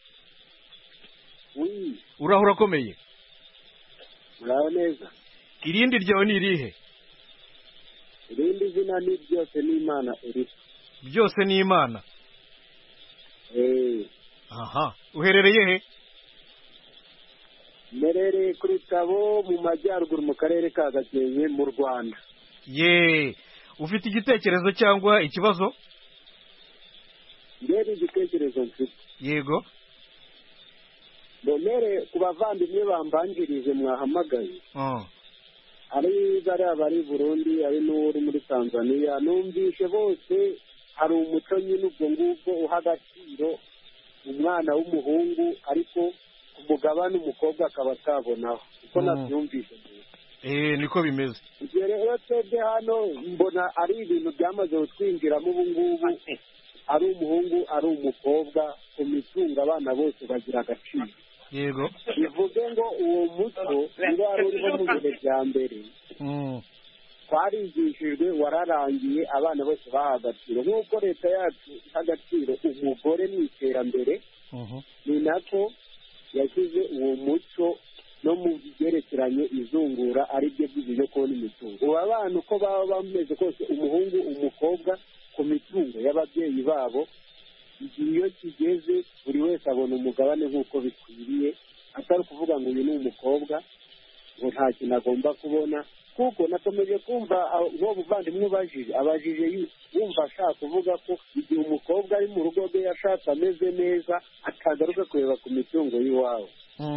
Oui. Uraho urakomeye? Uraho neza. Irindi ryawe ni irihe? Irindi zina ni byose ni Imana Elisa. Byose ni Imana. Eh. Aha. Uherereye he? Merere kuri Tabo mu majyaruguru mu karere ka Gakenke mu Rwanda. Ye. Ufite igitekerezo cyangwa ikibazo? Ndebe igitekerezo mfite. Yego. Bonere kubavandimwe bambanjirije mwahamagaye. Oh. Ari bari abari Burundi ari n'uri muri Tanzania numvishe bose hari umuco nyine ubwo ngubwo uhagaciro umwana w'umuhungu ariko umugabane umukobwa akaba atabonaho uko nabyumvishe. Eh niko bimeze. Ibyo rero twebwe hano mbona ari ibintu byamaze gutwinjiramo ubu ngubu ari umuhungu ari umukobwa ku mitungo abana bose bagira agaciro. Yego. Bivuge ngo uwo muco niba wari urimo mu bihe bya mbere twarigishijwe wararangiye abana bose baha agaciro nk'uko leta yacu iha agaciro umugore mu iterambere ni nako yashyize uwo muco no mu byerekeranye izungura ari byo byo kubona imitungo. Ubu abana uko baba bameze kose umuhungu umukobwa ku mitungo y'ababyeyi babo igihe iyo kigeze buri wese abona umugabane nk'uko bikwiriye atari ukuvuga ngo uyu ni umukobwa ngo nta kintu agomba kubona kuko nakomeje kumva uwo buvandimwe ubajije abajije wumva ashaka kuvuga ko igihe umukobwa ari mu rugo rwe yashatse ameze neza akagaruka kureba ku mitungo y'iwabo.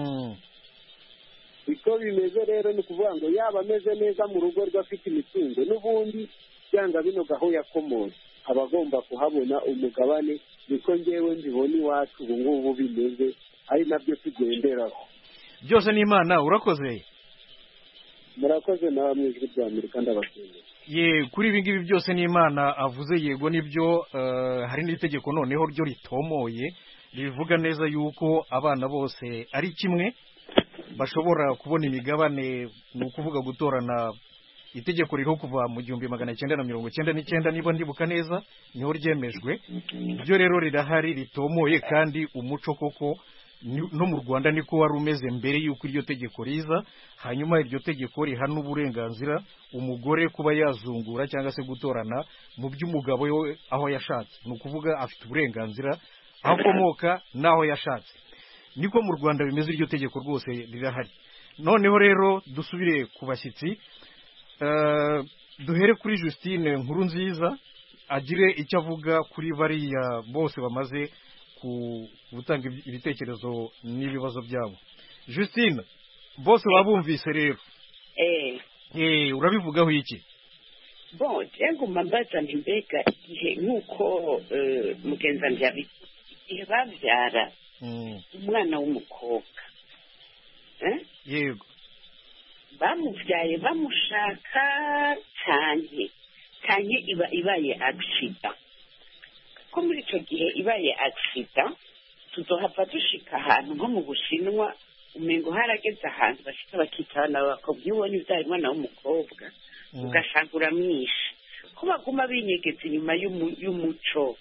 Iko bimeze rero ni ukuvuga ngo yaba ameze neza mu rugo rwe afite imitungo n'ubundi byanga bino gaho yakomoye aba agomba kuhabona umugabane. Niko ngewe mbibona iwacu ubu ngubu bimeze ari nabyo tugenderaho. Byose ni Imana. Urakoze. Murakoze nawe mu ijwi rya Amerika ndabashimiye. Ye kuri ibi ngibi byose ni Imana avuze yego nibyo. Uh, hari n'itegeko noneho ryo ritomoye rivuga neza yuko abana bose ari kimwe bashobora kubona imigabane. Ni ukuvuga gutorana. Itegeko ririho kuva mu gihumbi magana cyenda na mirongo cyenda n'icyenda niba ndibuka neza niho ryemejwe. Byo rero rirahari ritomoye kandi umuco koko no mu Rwanda niko wari umeze mbere y'uko iryo tegeko riza. Hanyuma iryo tegeko rihana uburenganzira umugore kuba yazungura cyangwa se gutorana mu by'umugabo we aho yashatse. Ni ukuvuga afite uburenganzira aho akomoka n'aho yashatse. Niko mu Rwanda bimeze iryo tegeko rwose rirahari. Noneho rero dusubire ku bashyitsi. Uh, duhere kuri Justine nkuru nziza agire icyo avuga kuri bariya bose bamaze ku gutanga ibitekerezo n'ibibazo byabo. Justine bose babumvise rero. Eh eh urabivugaho iki? Bon, jengo mambaza mbega igihe nkuko mugenza ndyabi igihe bavyara umwana w'umukobwa. Eh? Yego. Bamuvyaye bamushaka cyane cyane iba ibaye accident ko muri icyo gihe ibaye accident tuzohava dushika ahantu nko mu Bushinwa umengo harageze ahantu bashika bakitana bakobwa ubonye uvyaye umwana w'umukobwa ugasanga uramwishe ko baguma binyegeza inyuma y'umuco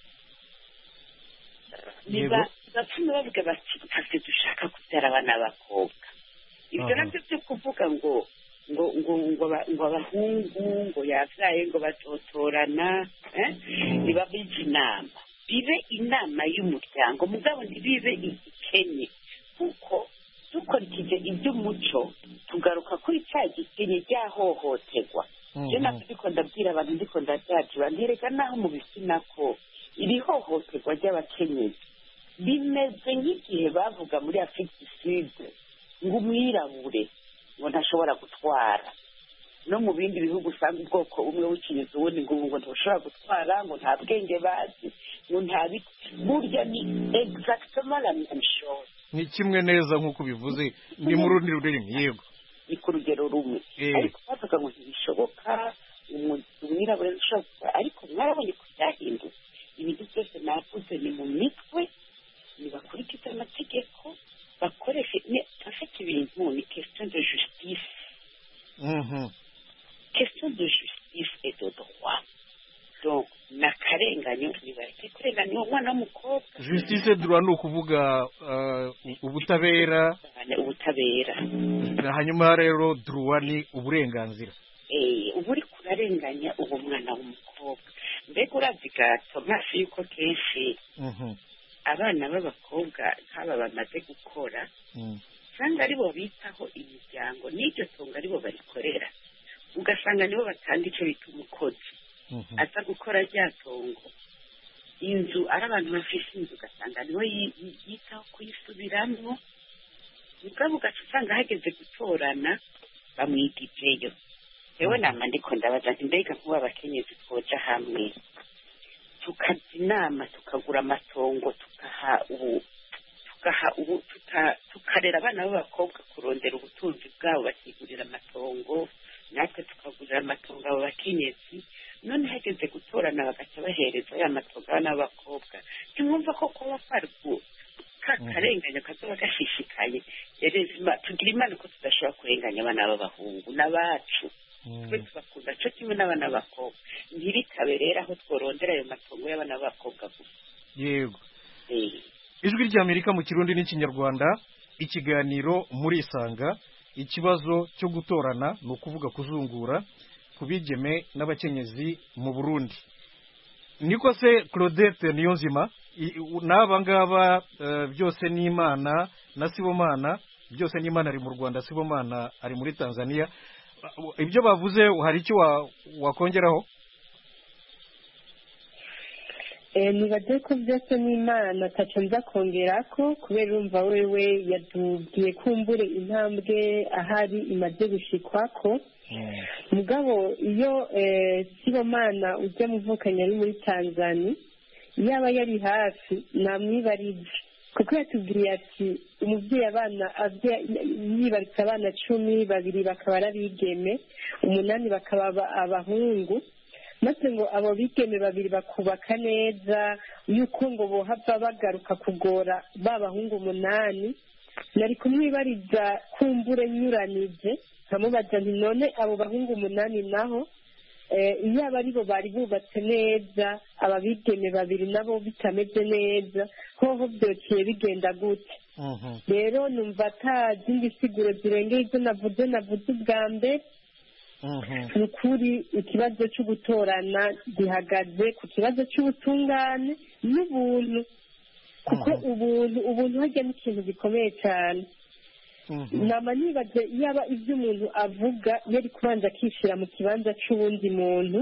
niba bapfume bavuga bati tase dushaka kubyara abana b'abakobwa. Ibyo nabyo byo kuvuga ngo ngo ngo ngo abahungu ngo yavyaye ngo batotorana niba bizi inama bibe inama y'umuryango mugabo ntibibe ikenye kuko dukurikije iby'umuco tugaruka kuri cya gikenye ryahohoterwa. Je nabyo ndiko ndabwira abantu ndiko ndabyakira ntereka naho mu bisina ko iri hohoterwa ry'abakenyezi bimeze nk'igihe bavuga muri Afrique du Sud ngo umwirabure ngo ntashobora gutwara no mu bindi bihugu usanga ubwoko umwe w'ikinyezi ubundi ngo ngo ntashobora gutwara ngo nta bwenge bazi ngo nta burya ni exactement la même chose. Ni kimwe neza nk'uko bivuze ni mu rundi rurimi yego ni ku rugero rumwe ariko bavuga ngo ntibishoboka umwirabura ntushobora gukora ariko mwarabonye ko byahindutse ibintu byose navuze ni mu mitwe ntibakurikiza amategeko bakoresha afite ibintu ni question de justice question de justice et de droit donc n'akarenganyo ntibareke kurenganya uwo mwana w'umukobwa justice et droit ni ukuvuga ubutabera ubutabera hanyuma rero droit ni uburenganzira ubu uri kurarenganya uwo mwana w'umukobwa mbega urazi gato mafi yuko kenshi abana b'abakobwa nk'aba bamaze gukora usanga aribo bitaho imiryango n'iryo tungo aribo barikorera ugasanga nibo batanga icyo bita umukozi aza gukora rya tungo inzu ari abantu bafise inzu ugasanga niwe yitaho kuyisubiramwo mugabo ugaca usanga hageze gutorana bamwigijeyo yewe nama ndiko ndabaza nti mbega nk'ubu abakenyezi twoja hamwe tukaza inama tukagura amatongo tukaha ubu tukaha ubu tukarera abana b'abakobwa kurondera ubutunzi bwabo bakigurira amatongo natwe tukagurira amatongo abo bakenyezi none hageze gutorana bagaca bahereza ya matongo abana b'abakobwa ntimwumva ko kuba fargu kakarenganya kazoba gashishikaye erezima tugira imana ko tudashobora kurenganya abana b'abahungu n'abacu twe tubakunda cyo kimwe n'abana b'abakobwa ntibikabe rero aho tworondera ayo matongo y'abana b'abakobwa gusa yego ijwi ry'Amerika mu Kirundi n'Ikinyarwanda ikiganiro muri Isanga ikibazo cyo gutorana ni ukuvuga kuzungura kubigeme n'abakenyezi mu Burundi niko se Claudette Niyonzima n'aba ngaba byose n'Imana na Sibomana byose n'Imana ari mu Rwanda Sibomana ari muri Tanzania ibyo bavuze hari icyo wakongeraho nibaze ko byose n'Imana ataco nza kongera ko kubera urumva wewe yatubwiye kumbure intambwe ahari imaze gushikwako mugabo iyo Sibomana ujya muvukanye ari muri Tanzania yaba yari hafi namwibarije kuko yatubwiye ati umubyeyi abana yibarutse abana cumi babiri bakaba ari abigeme umunani bakaba abahungu maze ngo abo bigeme babiri bakubaka neza yuko ngo bohava bagaruka kugora ba bahungu umunani nari kumwibariza kumbure nyuranije nkamubaza nti none abo bahungu umunani naho iyo aba aribo bari bubatse neza aba bigeme babiri nabo bitameze neza hoho byociye bigenda gute rero numva ata zindi siguro zirengeye izo navuze navuze ubwa mbere ni ukuri ikibazo cyo gutorana gihagaze ku kibazo cy'ubutungane n'ubuntu kuko ubuntu ubuntu harya ni ikintu gikomeye cyane nama nibaze yaba ibyo umuntu avuga yari kubanza akishyira mu kibanza cy'uwundi muntu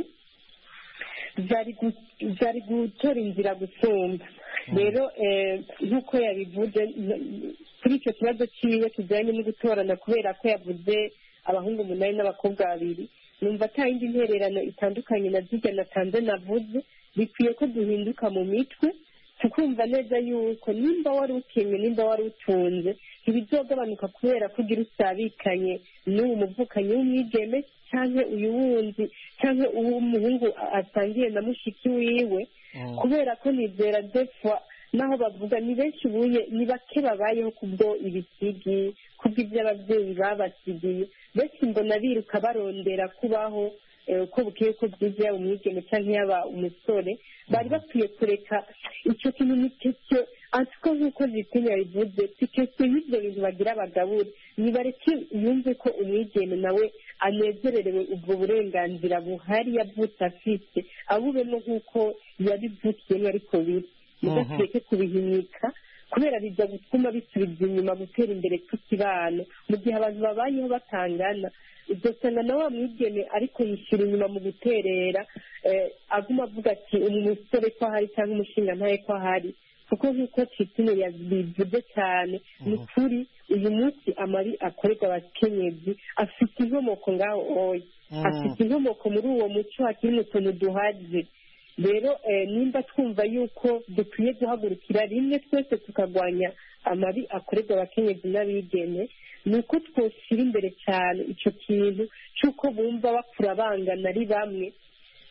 byari gutora inzira gusumba rero nk'uko yabivuze kuri icyo kibazo cyiwe kijyanye no gutorana kubera ko yavuze abahungu umunani n'abakobwa babiri numva ata yindi ntererano itandukanye na zirya natanze navuze bikwiye ko duhinduka mu mitwe tukumva neza yuko nimba wari ukenye nimba wari utunze ntibizogabanuka kubera ko ugira usabikanye n'uwo muvukanyi w'umwigeme cyangwa uyu wundi cyangwa uwo umuhungu asangiye na mushiki wiwe kubera ko nizera defwa naho bavuga ni benshi ubuye ni bake babayeho kubwo ibisigi kubwo ibyo ababyeyi babasigiye benshi mbona biruka barondera kubaho uko bukeye ko bwiza yaba umwigeme cyangwa yaba umusore bari bakwiye kureka icyo kintu ni cyo ariko nk'uko zitinya yabivuze si cyo y'ibyo bintu bagira abagabure nibareke yumve ko umwigeme nawe anezererewe ubwo burenganzira buhari yavutse afite abubemo nk'uko yabivukiyemo ariko biri mudakeke kubihinyika kubera bijya gutuma bisubiza inyuma gutera imbere tukibano mu gihe abantu babayeho batangana ugasanga na wa mwigeme ariko yishyira inyuma mu guterera aguma avuga ati umusore ko ahari cyangwa umushinga ntaye ko ahari kuko nk'uko Titine yabivuze cyane ni ukuri uyu munsi amabi akorerwa abakenyezi afite inkomoko ngaho oya afite inkomoko muri uwo muco hakiri mu tuntu duhaje rero nimba twumva yuko dukwiye guhagurukira rimwe twese tukagwanya amabi akorerwa abakenyezi n'abigeme ni uko twoshyira imbere cyane icyo kintu cy'uko bumva bapfura bangana ari bamwe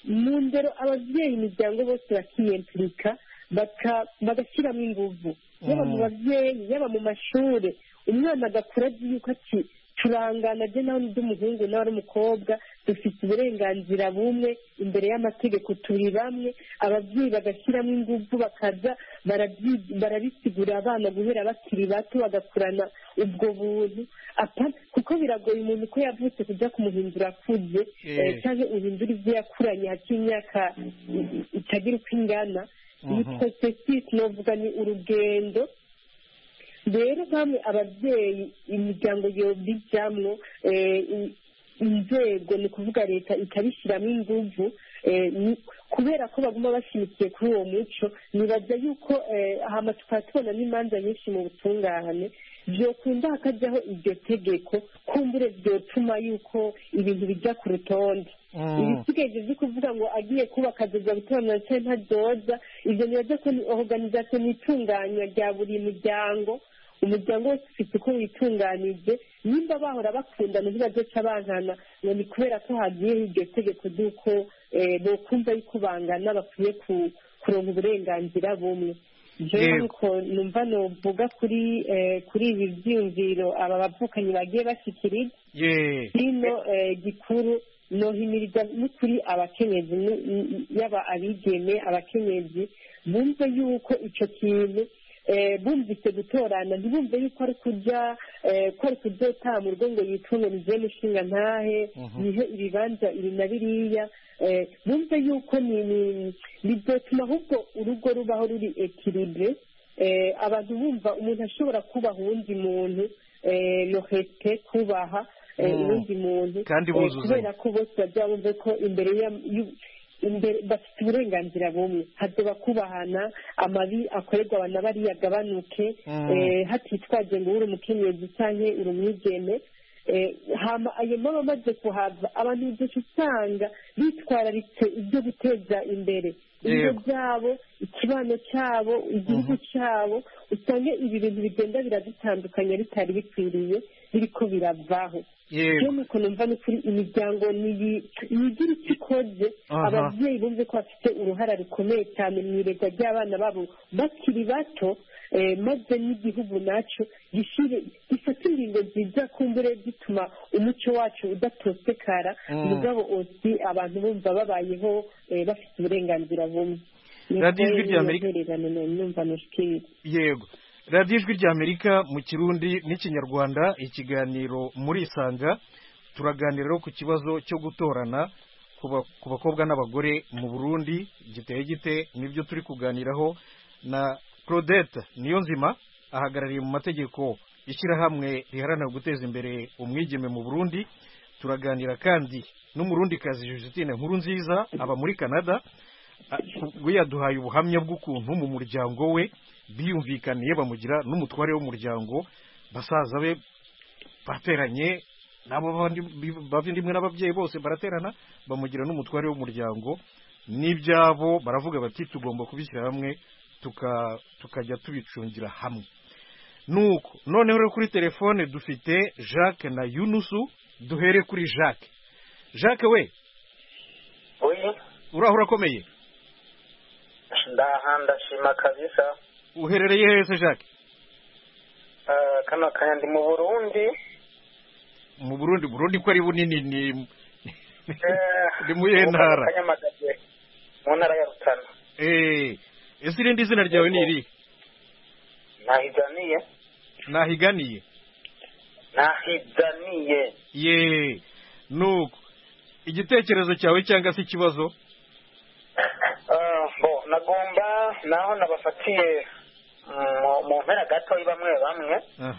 mu ndero ababyeyi imiryango bose bakiyempirika bagashyiramo ingufu yaba mu babyeyi yaba mu mashuri umwana agakura azi yuko ati turangana je nawe ndi umuhungu nawe ari umukobwa dufite uburenganzira bumwe imbere y'amategeko turi bamwe ababyeyi bagashyiramo ingufu bakaza barabisigura abana guhera bakiri bato bagakurana ubwo buntu kuko biragoye umuntu ko yavutse kujya kumuhindura akuze cyangwa uhindura ibyo yakuranye hakiri imyaka itagira uko ingana ni processus novuga ni urugendo rero bamwe ababyeyi imiryango yobijamwo inzego ni ukuvuga leta ikabishyiramo ingufu kubera ko baguma bashyigikiye kuri uwo muco nibaza yuko hama tukaba tubona n'imanza nyinshi mu butungane byokunda hakajyaho iryo tegeko kumbure byotuma yuko ibintu bijya ku rutonde ibisigaye byo kuvuga ngo agiye kubaka azoza gutorana ndetse ntazoza ibyo nibaza ko ni organization n'itunganywa rya buri muryango umuryango wose ufite uko witunganije nimba bahora bakundana ntibazoca bankana ngo ni kubera ko hagiyeho iryo tegeko ry'uko bokumva yuko bangana bakwiye kuronka uburenganzira bumwe jewe ariko numva novuga kuri kuri ibi byiyumviro aba bavukanyi bagiye bashikiriza hino gikuru nohimiriza n'ukuri abakenyezi yaba abigeme abakenyezi bumve yuko ico kintu bumvise gutorana ntibumve yuko ari kujya ko ari kudotamurwa ngo yitunge nize mushinga ntahe nihe ibibanza ibi na biriya bumve yuko ni bizotuma ahubwo urugo rubaho ruri ekilibre abantu bumva umuntu ashobora kubaha uwundi muntu lohete kubaha uwundi muntu kubera ko bose bajya bumve ko imbere imbere bafite uburenganzira bumwe hazoba kubahana amabi akorerwa abantu bariya agabanuke hatitwaje ngo uri umukenyezi cyangwa uri umwigeme hama ayo maba amaze kuhava abantu byose usanga bitwararitse ibyo guteza imbere ibyo byabo ikibano cyabo igihugu cyabo usanga ibi bintu bigenda biradutandukanya bitari bikwiriye biriko biravaho iyo nuko numva ni kuri imiryango niyigira icyo ikoze ababyeyi bumve ko bafite uruhara rukomeye cyane mu irega ry'abana babo bakiri bato maze n'igihugu nacyo gifata ingingo nziza kumbure zituma umuco wacu udatosekara mugabo osi abantu bumva babayeho bafite uburenganzira bumwe radiyo ijwi ry'amerika yego radiyo ijwi ry'amerika mu kirundi n'ikinyarwanda ikiganiro muri isanga turaganira ku kibazo cyo gutorana ku bakobwa n'abagore mu burundi giteye gite nibyo turi kuganiraho na Claudette Niyonzima ahagarariye mu mategeko ishyirahamwe riharanira guteza imbere umwigeme mu Burundi turaganira kandi n'umurundikazi Justine Nkurunziza aba muri Canada we yaduhaye ubuhamya bw'ukuntu mu muryango we biyumvikaniye bamugira n'umutware w'umuryango basaza be bateranye nabo bavindimwe n'ababyeyi bose baraterana bamugira n'umutware w'umuryango n'ibyabo baravuga bati tugomba kubishyira hamwe tukajya tubicungira hamwe nuko noneho rero kuri telefone dufite Jacques na Yunusu duhere kuri Jacques Jacques we uraho urakomeye ndaha ndashima kabisa uherereye hese Jacques kano kanya ndi mu Burundi mu Burundi Burundi ko ari bunini ni ndi mu ntara mu ntara ya Rutana eh ese irindi zina ryawe ni iri nahiganiye nahiganiye nahiganiye ye nuko igitekerezo cyawe cyangwa se ikibazo bo nagomba naho nabafatiye mu mpera gato bamwe bamwe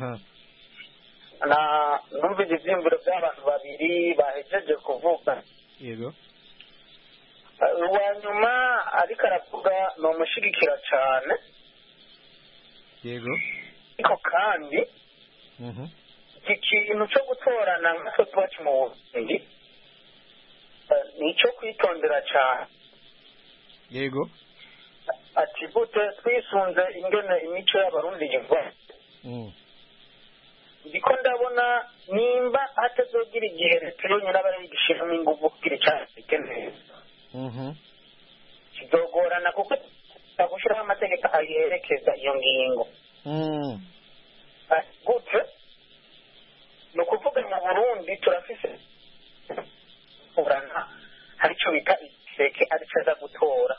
na numvise ibyiyumviro by'abantu babiri bahejeje kuvuga yego uwa nyuma ariko aravuga ni umushyigikira cyane yego ariko kandi iki kintu cyo gutorana nk'uko tuba mu Burundi ni icyo kwitondera cyane yego ati gute twisunze ingene imico y'abarundi iva ndiko ndabona nimba hatazogira igihe leta yonyine aba yigishiramo ingufu kugira icyaha neza kizogorana kuko gushyiraho amategeko ayerekeza iyo ngingo gutyo ni ukuvuga mu burundi turafise urana hari icyo bita igiseke aricyo aza gutora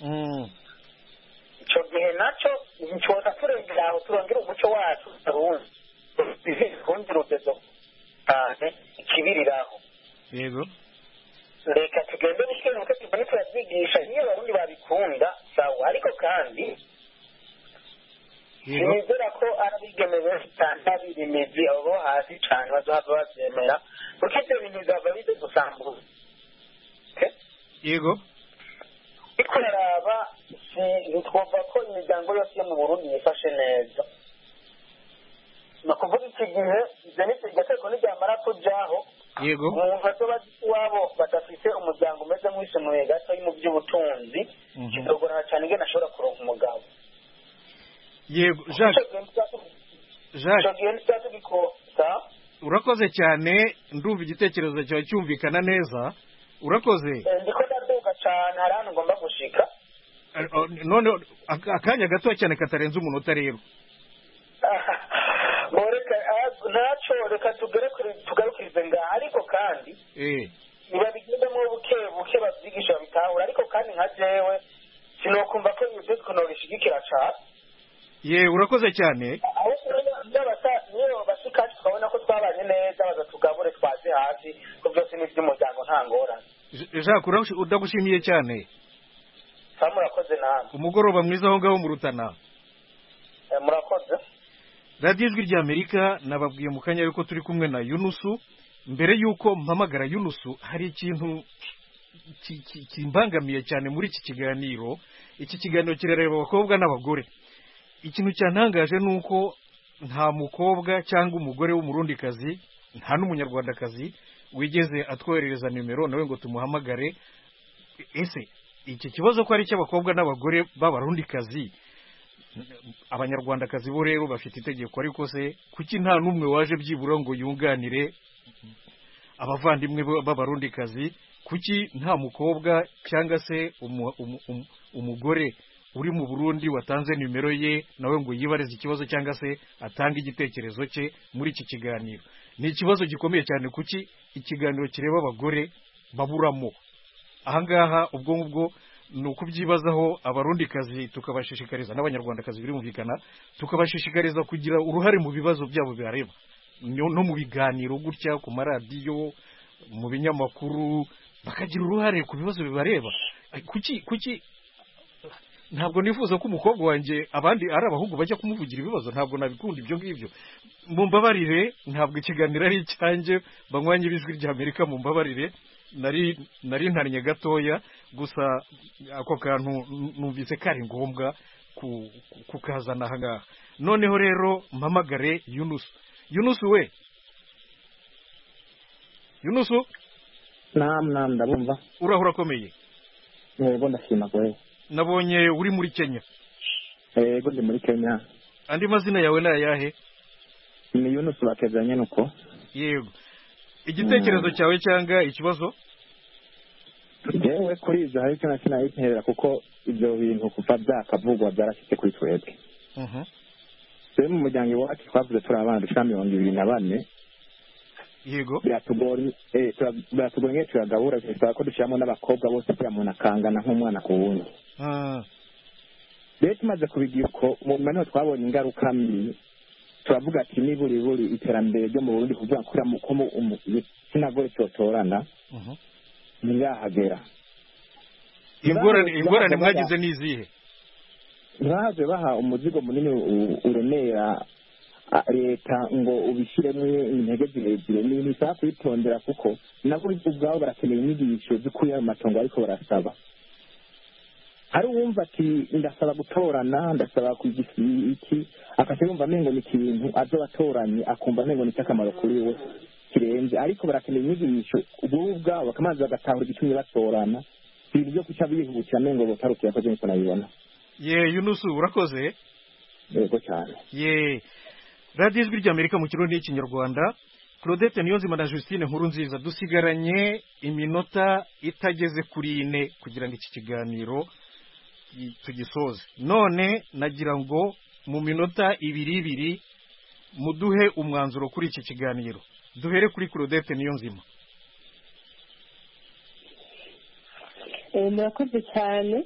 icyo gihe nacyo ntitwoza turengera aho turongera umuco wacu rundi rugezo cyane ikibiriraho yego reka tugende n'ishyirahamwe tugende turazwigisha niyo abarundi babikunda sawa ariko kandi sinizera ko arabigeme benshi cyane babiri imizi abo bo hasi cyane bazohava babyemera kuko ibyo bintu bizava bize gusambuza yego ariko raraba ntitwumva ko imiryango yose yo mu burundi yifashe neza ni ukuvuga iki gihe ibyo iryo teko niryamara kujaho yego umuntu azoba iwabo badafite umuryango umeze nk'uwisumuye gato mu by'ubutunzi kizogorana cyane ingene ashobora kuronka umugabo yego Jacques Jacques urakoze cyane ndumva igitekerezo cyawe cyumvikana neza urakoze ndiko ndaduka cyane hari ahantu ngomba gushika none akanya gato cyane katarenze umunota rero ntacyo reka tugarukirize ngaha ariko kandi ntibabigendemo buke buke babyigisha babitahura ariko kandi nka jewe sinokumva ko ibyo byose bishyigikira cyane ye urakoze cyane niyo bashikacu twabona ko twabanye neza bazatugabure twaze hasi ko byose ni iby'umuryango nta ngorane Jacques udagushimiye cyane murakoze namwe umugoroba mwiza aho ngaho mu Rutana murakoze radiyo ijwi ry'Amerika nababwiye mu kanya yuko turi kumwe na Yunusu mbere y'uko mpamagara Yunusu hari ikintu kimbangamiye cyane muri iki kiganiro iki kiganiro kirareba abakobwa n'abagore ikintu cyantangaje ni uko nta mukobwa cyangwa umugore w'umurundikazi nta n'umunyarwandakazi wigeze atwoherereza nimero nawe ngo tumuhamagare ese iki kibazo ko ari icy'abakobwa n'abagore b'abarundikazi abanyarwandakazi bo rero bafite itegeko ariko se kuki nta n'umwe waje byibura ngo yunganire abavandimwe b'abarundikazi kuki nta mukobwa cyangwa se umugore uri mu Burundi watanze nimero ye nawe ngo yibarize ikibazo cyangwa se atanga igitekerezo cye muri iki kiganiro ni ikibazo gikomeye cyane kuki ikiganiro kireba abagore baburamo ahangaha ubwo ngubwo ni ukubyibazaho abarundikazi tukabashishikariza n'abanyarwandakazi birumvikana tukabashishikariza kugira uruhare mu bibazo byabo bihareba no mu biganiro gutya ku maradiyo mu binyamakuru bakagira uruhare ku bibazo bibareba kuki kuki ntabwo nifuza ko umukobwa wanjye abandi ari abahungu bajya kumuvugira ibibazo ntabwo nabikunda ibyo ngibyo mumbabarire ntabwo ikiganiro ari icyanjye banywanye ibijwi ry'Amerika mumbabarire nari nari ntaranye gatoya gusa ako kantu numvise kari ngombwa kukazana aha ngaha noneho rero mpamagare Yunusu Yunusu we Yunusu naam naam ndabumva urahura akomeye yego ndashima kwe nabonye uri muri Kenya yego ndi muri Kenya andi mazina yawe ni ayahe ni Yunusu bakezanye nuko yego igitekerezo cyawe cyangwa ikibazo yewe kuri ibyo hari icyo nakinayiterera kuko ibyo bintu kuva byakavugwa byarashyize kuri twebwe twe mu muryango iwacu twavuze turi abana dushira mirongo ibiri na bane yego biratugora turagabura bisaba ko dushyiramo n'abakobwa bose kugira umuntu akangana nk'umwana ku wundi rero tumaze kubigira uko mu nyuma twabonye ingaruka mbi turavuga ati niburi buri iterambere ryo mu Burundi kuvuga ko igitsina gore cyotorana ntiyahagera ingorane mwagize n'izihe ntibaze baha umuzigo munini uremera leta ngo ubishyiremo intege zirezire ni ibintu bisaba kubitondera kuko nabo ubwabo barakeneye inyigisho zikuye mu matongo ariko barasaba hari uwumva ati ndasaba gutorana ndasaba kugira iki akajya yumva amengo ni ikintu azoba atoranye akumva amengo ni icy'akamaro kuri we kirenze ariko barakeneye inyigisho ubwo ubwabo bakamanza bagatahura igitumye batorana ibintu byo kuca bihutira amengo botarukiye akoze niko nabibona ye Yunusu urakoze yego cyane ye radiyo ijwi ry'Amerika mu kirundi n'ikinyarwanda Claudette Niyonzima na Justine Nkurunziza dusigaranye iminota itageze kuri ine kugira ngo iki kiganiro tugisoze. None nagira ngo mu minota ibiri ibiri muduhe umwanzuro kuri iki kiganiro. Duhere kuri Claudette Niyonzima. murakoze cyane.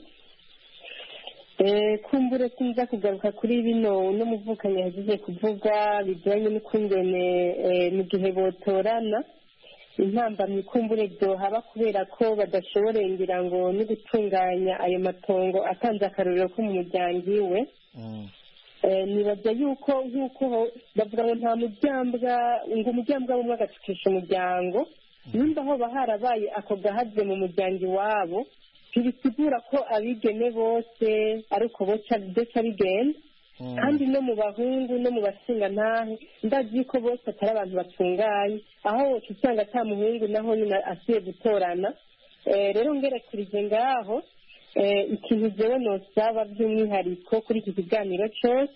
kumbure sinza kugaruka kuri bino n'umuvukanyi yagize kuvuga bijyanye n'ukungene mu gihe botorana intambamyi kumbure byohaba kubera ko badashobora ngira ngo no gutunganya ayo matongo atanze akarorero ko mu muryango iwe. nibaza yuko nk'uko bavuga ngo nta muryango ngo umuryango umwe agatukisha umuryango nimba hoba harabaye ako gahaze mu muryango iwabo ntibisigura ko abigeme bose ari uko boca bigenda kandi no mu bahungu no mu bashingantahe ndazi ko bose atari abantu batunganye aho woca usanga ata muhungu naho nyine asiye gutorana. rero ngerekurije ngaho ikintu jewe nosaba by'umwihariko kuri iki kiganiro cyose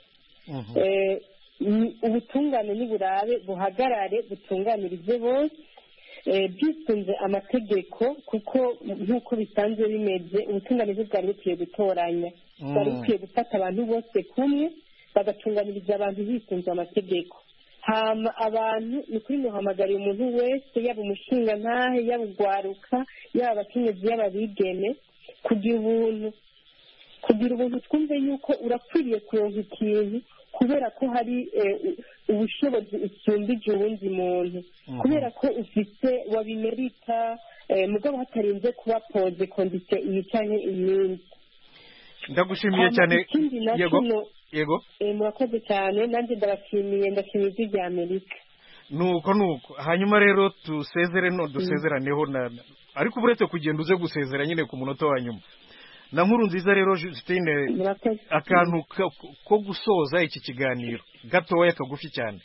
ubutungane n'iburabe buhagarare butunganirize bose byisunze amategeko kuko nk'uko bisanzwe bimeze ubutungane bwari bukwiye gutoranya bwari bukwiye gufata abantu bose kumwe bagatunganiriza abantu bisunze amategeko. hama abantu ni kuri muhamagariye umuntu wese yaba umushingantahe yaba ugwaruka yaba abakenyezi yaba abigeme kugira ubuntu kugira ubuntu twumve yuko urakwiriye kuronka ikintu kubera ko hari ubushobozi usumbije uwundi muntu kubera ko ufite wabimerita mugabo hatarinze kuba pose kondisiyo iyi cyane iyindi. ndagushimiye cyane. yego yego murakoze cyane nanjye ndabashimiye ndashimiye ijwi rya Amerika. nuko nuko hanyuma rero dusezere no dusezeraneho na ariko uretse kugenda uze gusezera nyine ku munota wa nyuma na Nkurunziza rero Justine akantu ko gusoza iki kiganiro gatoya kagufi cyane.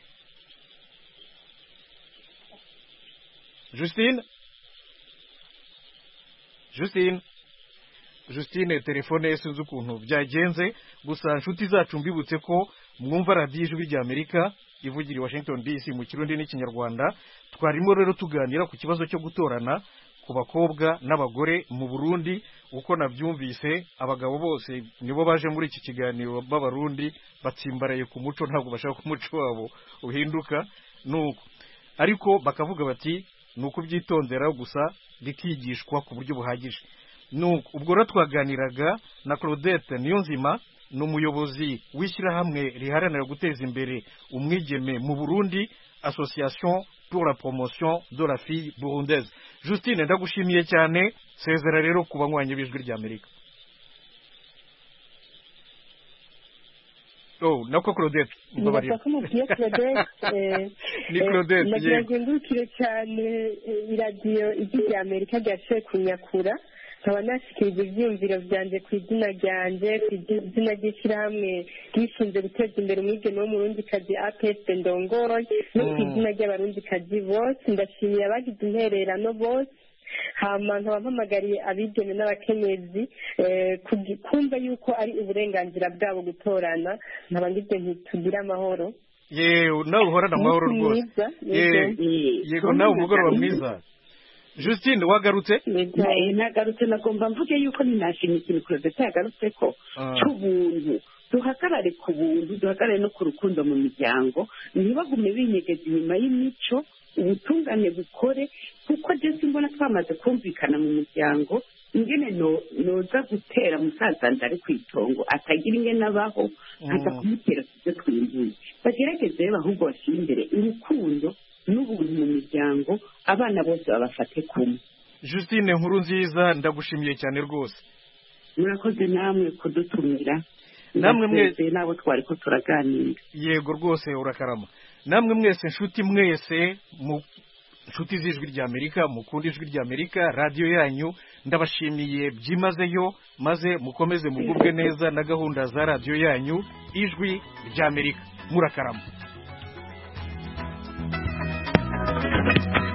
Justine Justine Justine telefone ye sinzi ukuntu byagenze gusa nshuti zacu mbibutse ko mwumva radiyo ijwi rya Amerika ivugira i Washington D C mu kirundi n'ikinyarwanda. Twarimo rero tuganira ku kibazo cyo gutorana ku bakobwa n'abagore mu Burundi. Uko nabyumvise abagabo bose nibo baje muri iki kiganiro b'abarundi batsimbaraye ku muco ntabwo bashaka umuco wabo uhinduka nuko ariko bakavuga bati nuko byitondera gusa bikigishwa ku buryo buhagije. nuko ubwo rero twaganiraga na Claudette Niyonzima n'umuyobozi w'ishyirahamwe riharanira guteza imbere umwigeme mu Burundi Association pour la promotion de la fille burundaise. Justine ndagushimiye cyane. Sezera rero ku banywanyi b'ijwi rya Amerika. oh nako Claudette mbabarira ni Claudette nagengurukire cyane iradiyo ijwi rya Amerika ryashoboye kunyakura nkaba nashikirije ibyiyumviro byanjye ku izina ryanjye ku izina ry'ishyirahamwe rishinzwe guteza imbere umwigeme w'umurundikazi A P S ndongoye no ku izina ry'abarundikazi bose ndashimiye abagize intererano bose hama nkaba mpamagariye abigeme n'abakenyezi kumva yuko ari uburenganzira bwabo gutorana nkaba ngize ntitugire amahoro. yewe nawe uhorana amahoro rwose. yego nawe umugoroba mwiza. Justine wagarutse? nagarutse nagomba mvuge yuko ninashimye ikintu Claudette yagarutse ko cy'ubuntu duhagarare ku buntu duhagarare no ku rukundo mu miryango ntibagume binyegeza inyuma y'imico ubutungane bukore kuko jesi mbona twamaze kumvikana mu muryango ingene noza gutera musaza ndari ku itongo atagira ingene abaho aza kumutera tujye twimbuye bagerageze rero ahubwo bashyira imbere urukundo n'ubuntu mu miryango abana bose babafate kumwe. Justine Nkurunziza ndagushimiye cyane rwose. murakoze namwe kudutumira namwe mwese nabo twari ko turaganira. yego rwose urakarama. namwe mwese nshuti mwese mu nshuti z'ijwi rya Amerika mukunda ijwi rya Amerika radiyo yanyu ndabashimiye byimazeyo maze mukomeze mugubwe neza na gahunda za radiyo yanyu ijwi rya Amerika murakarama.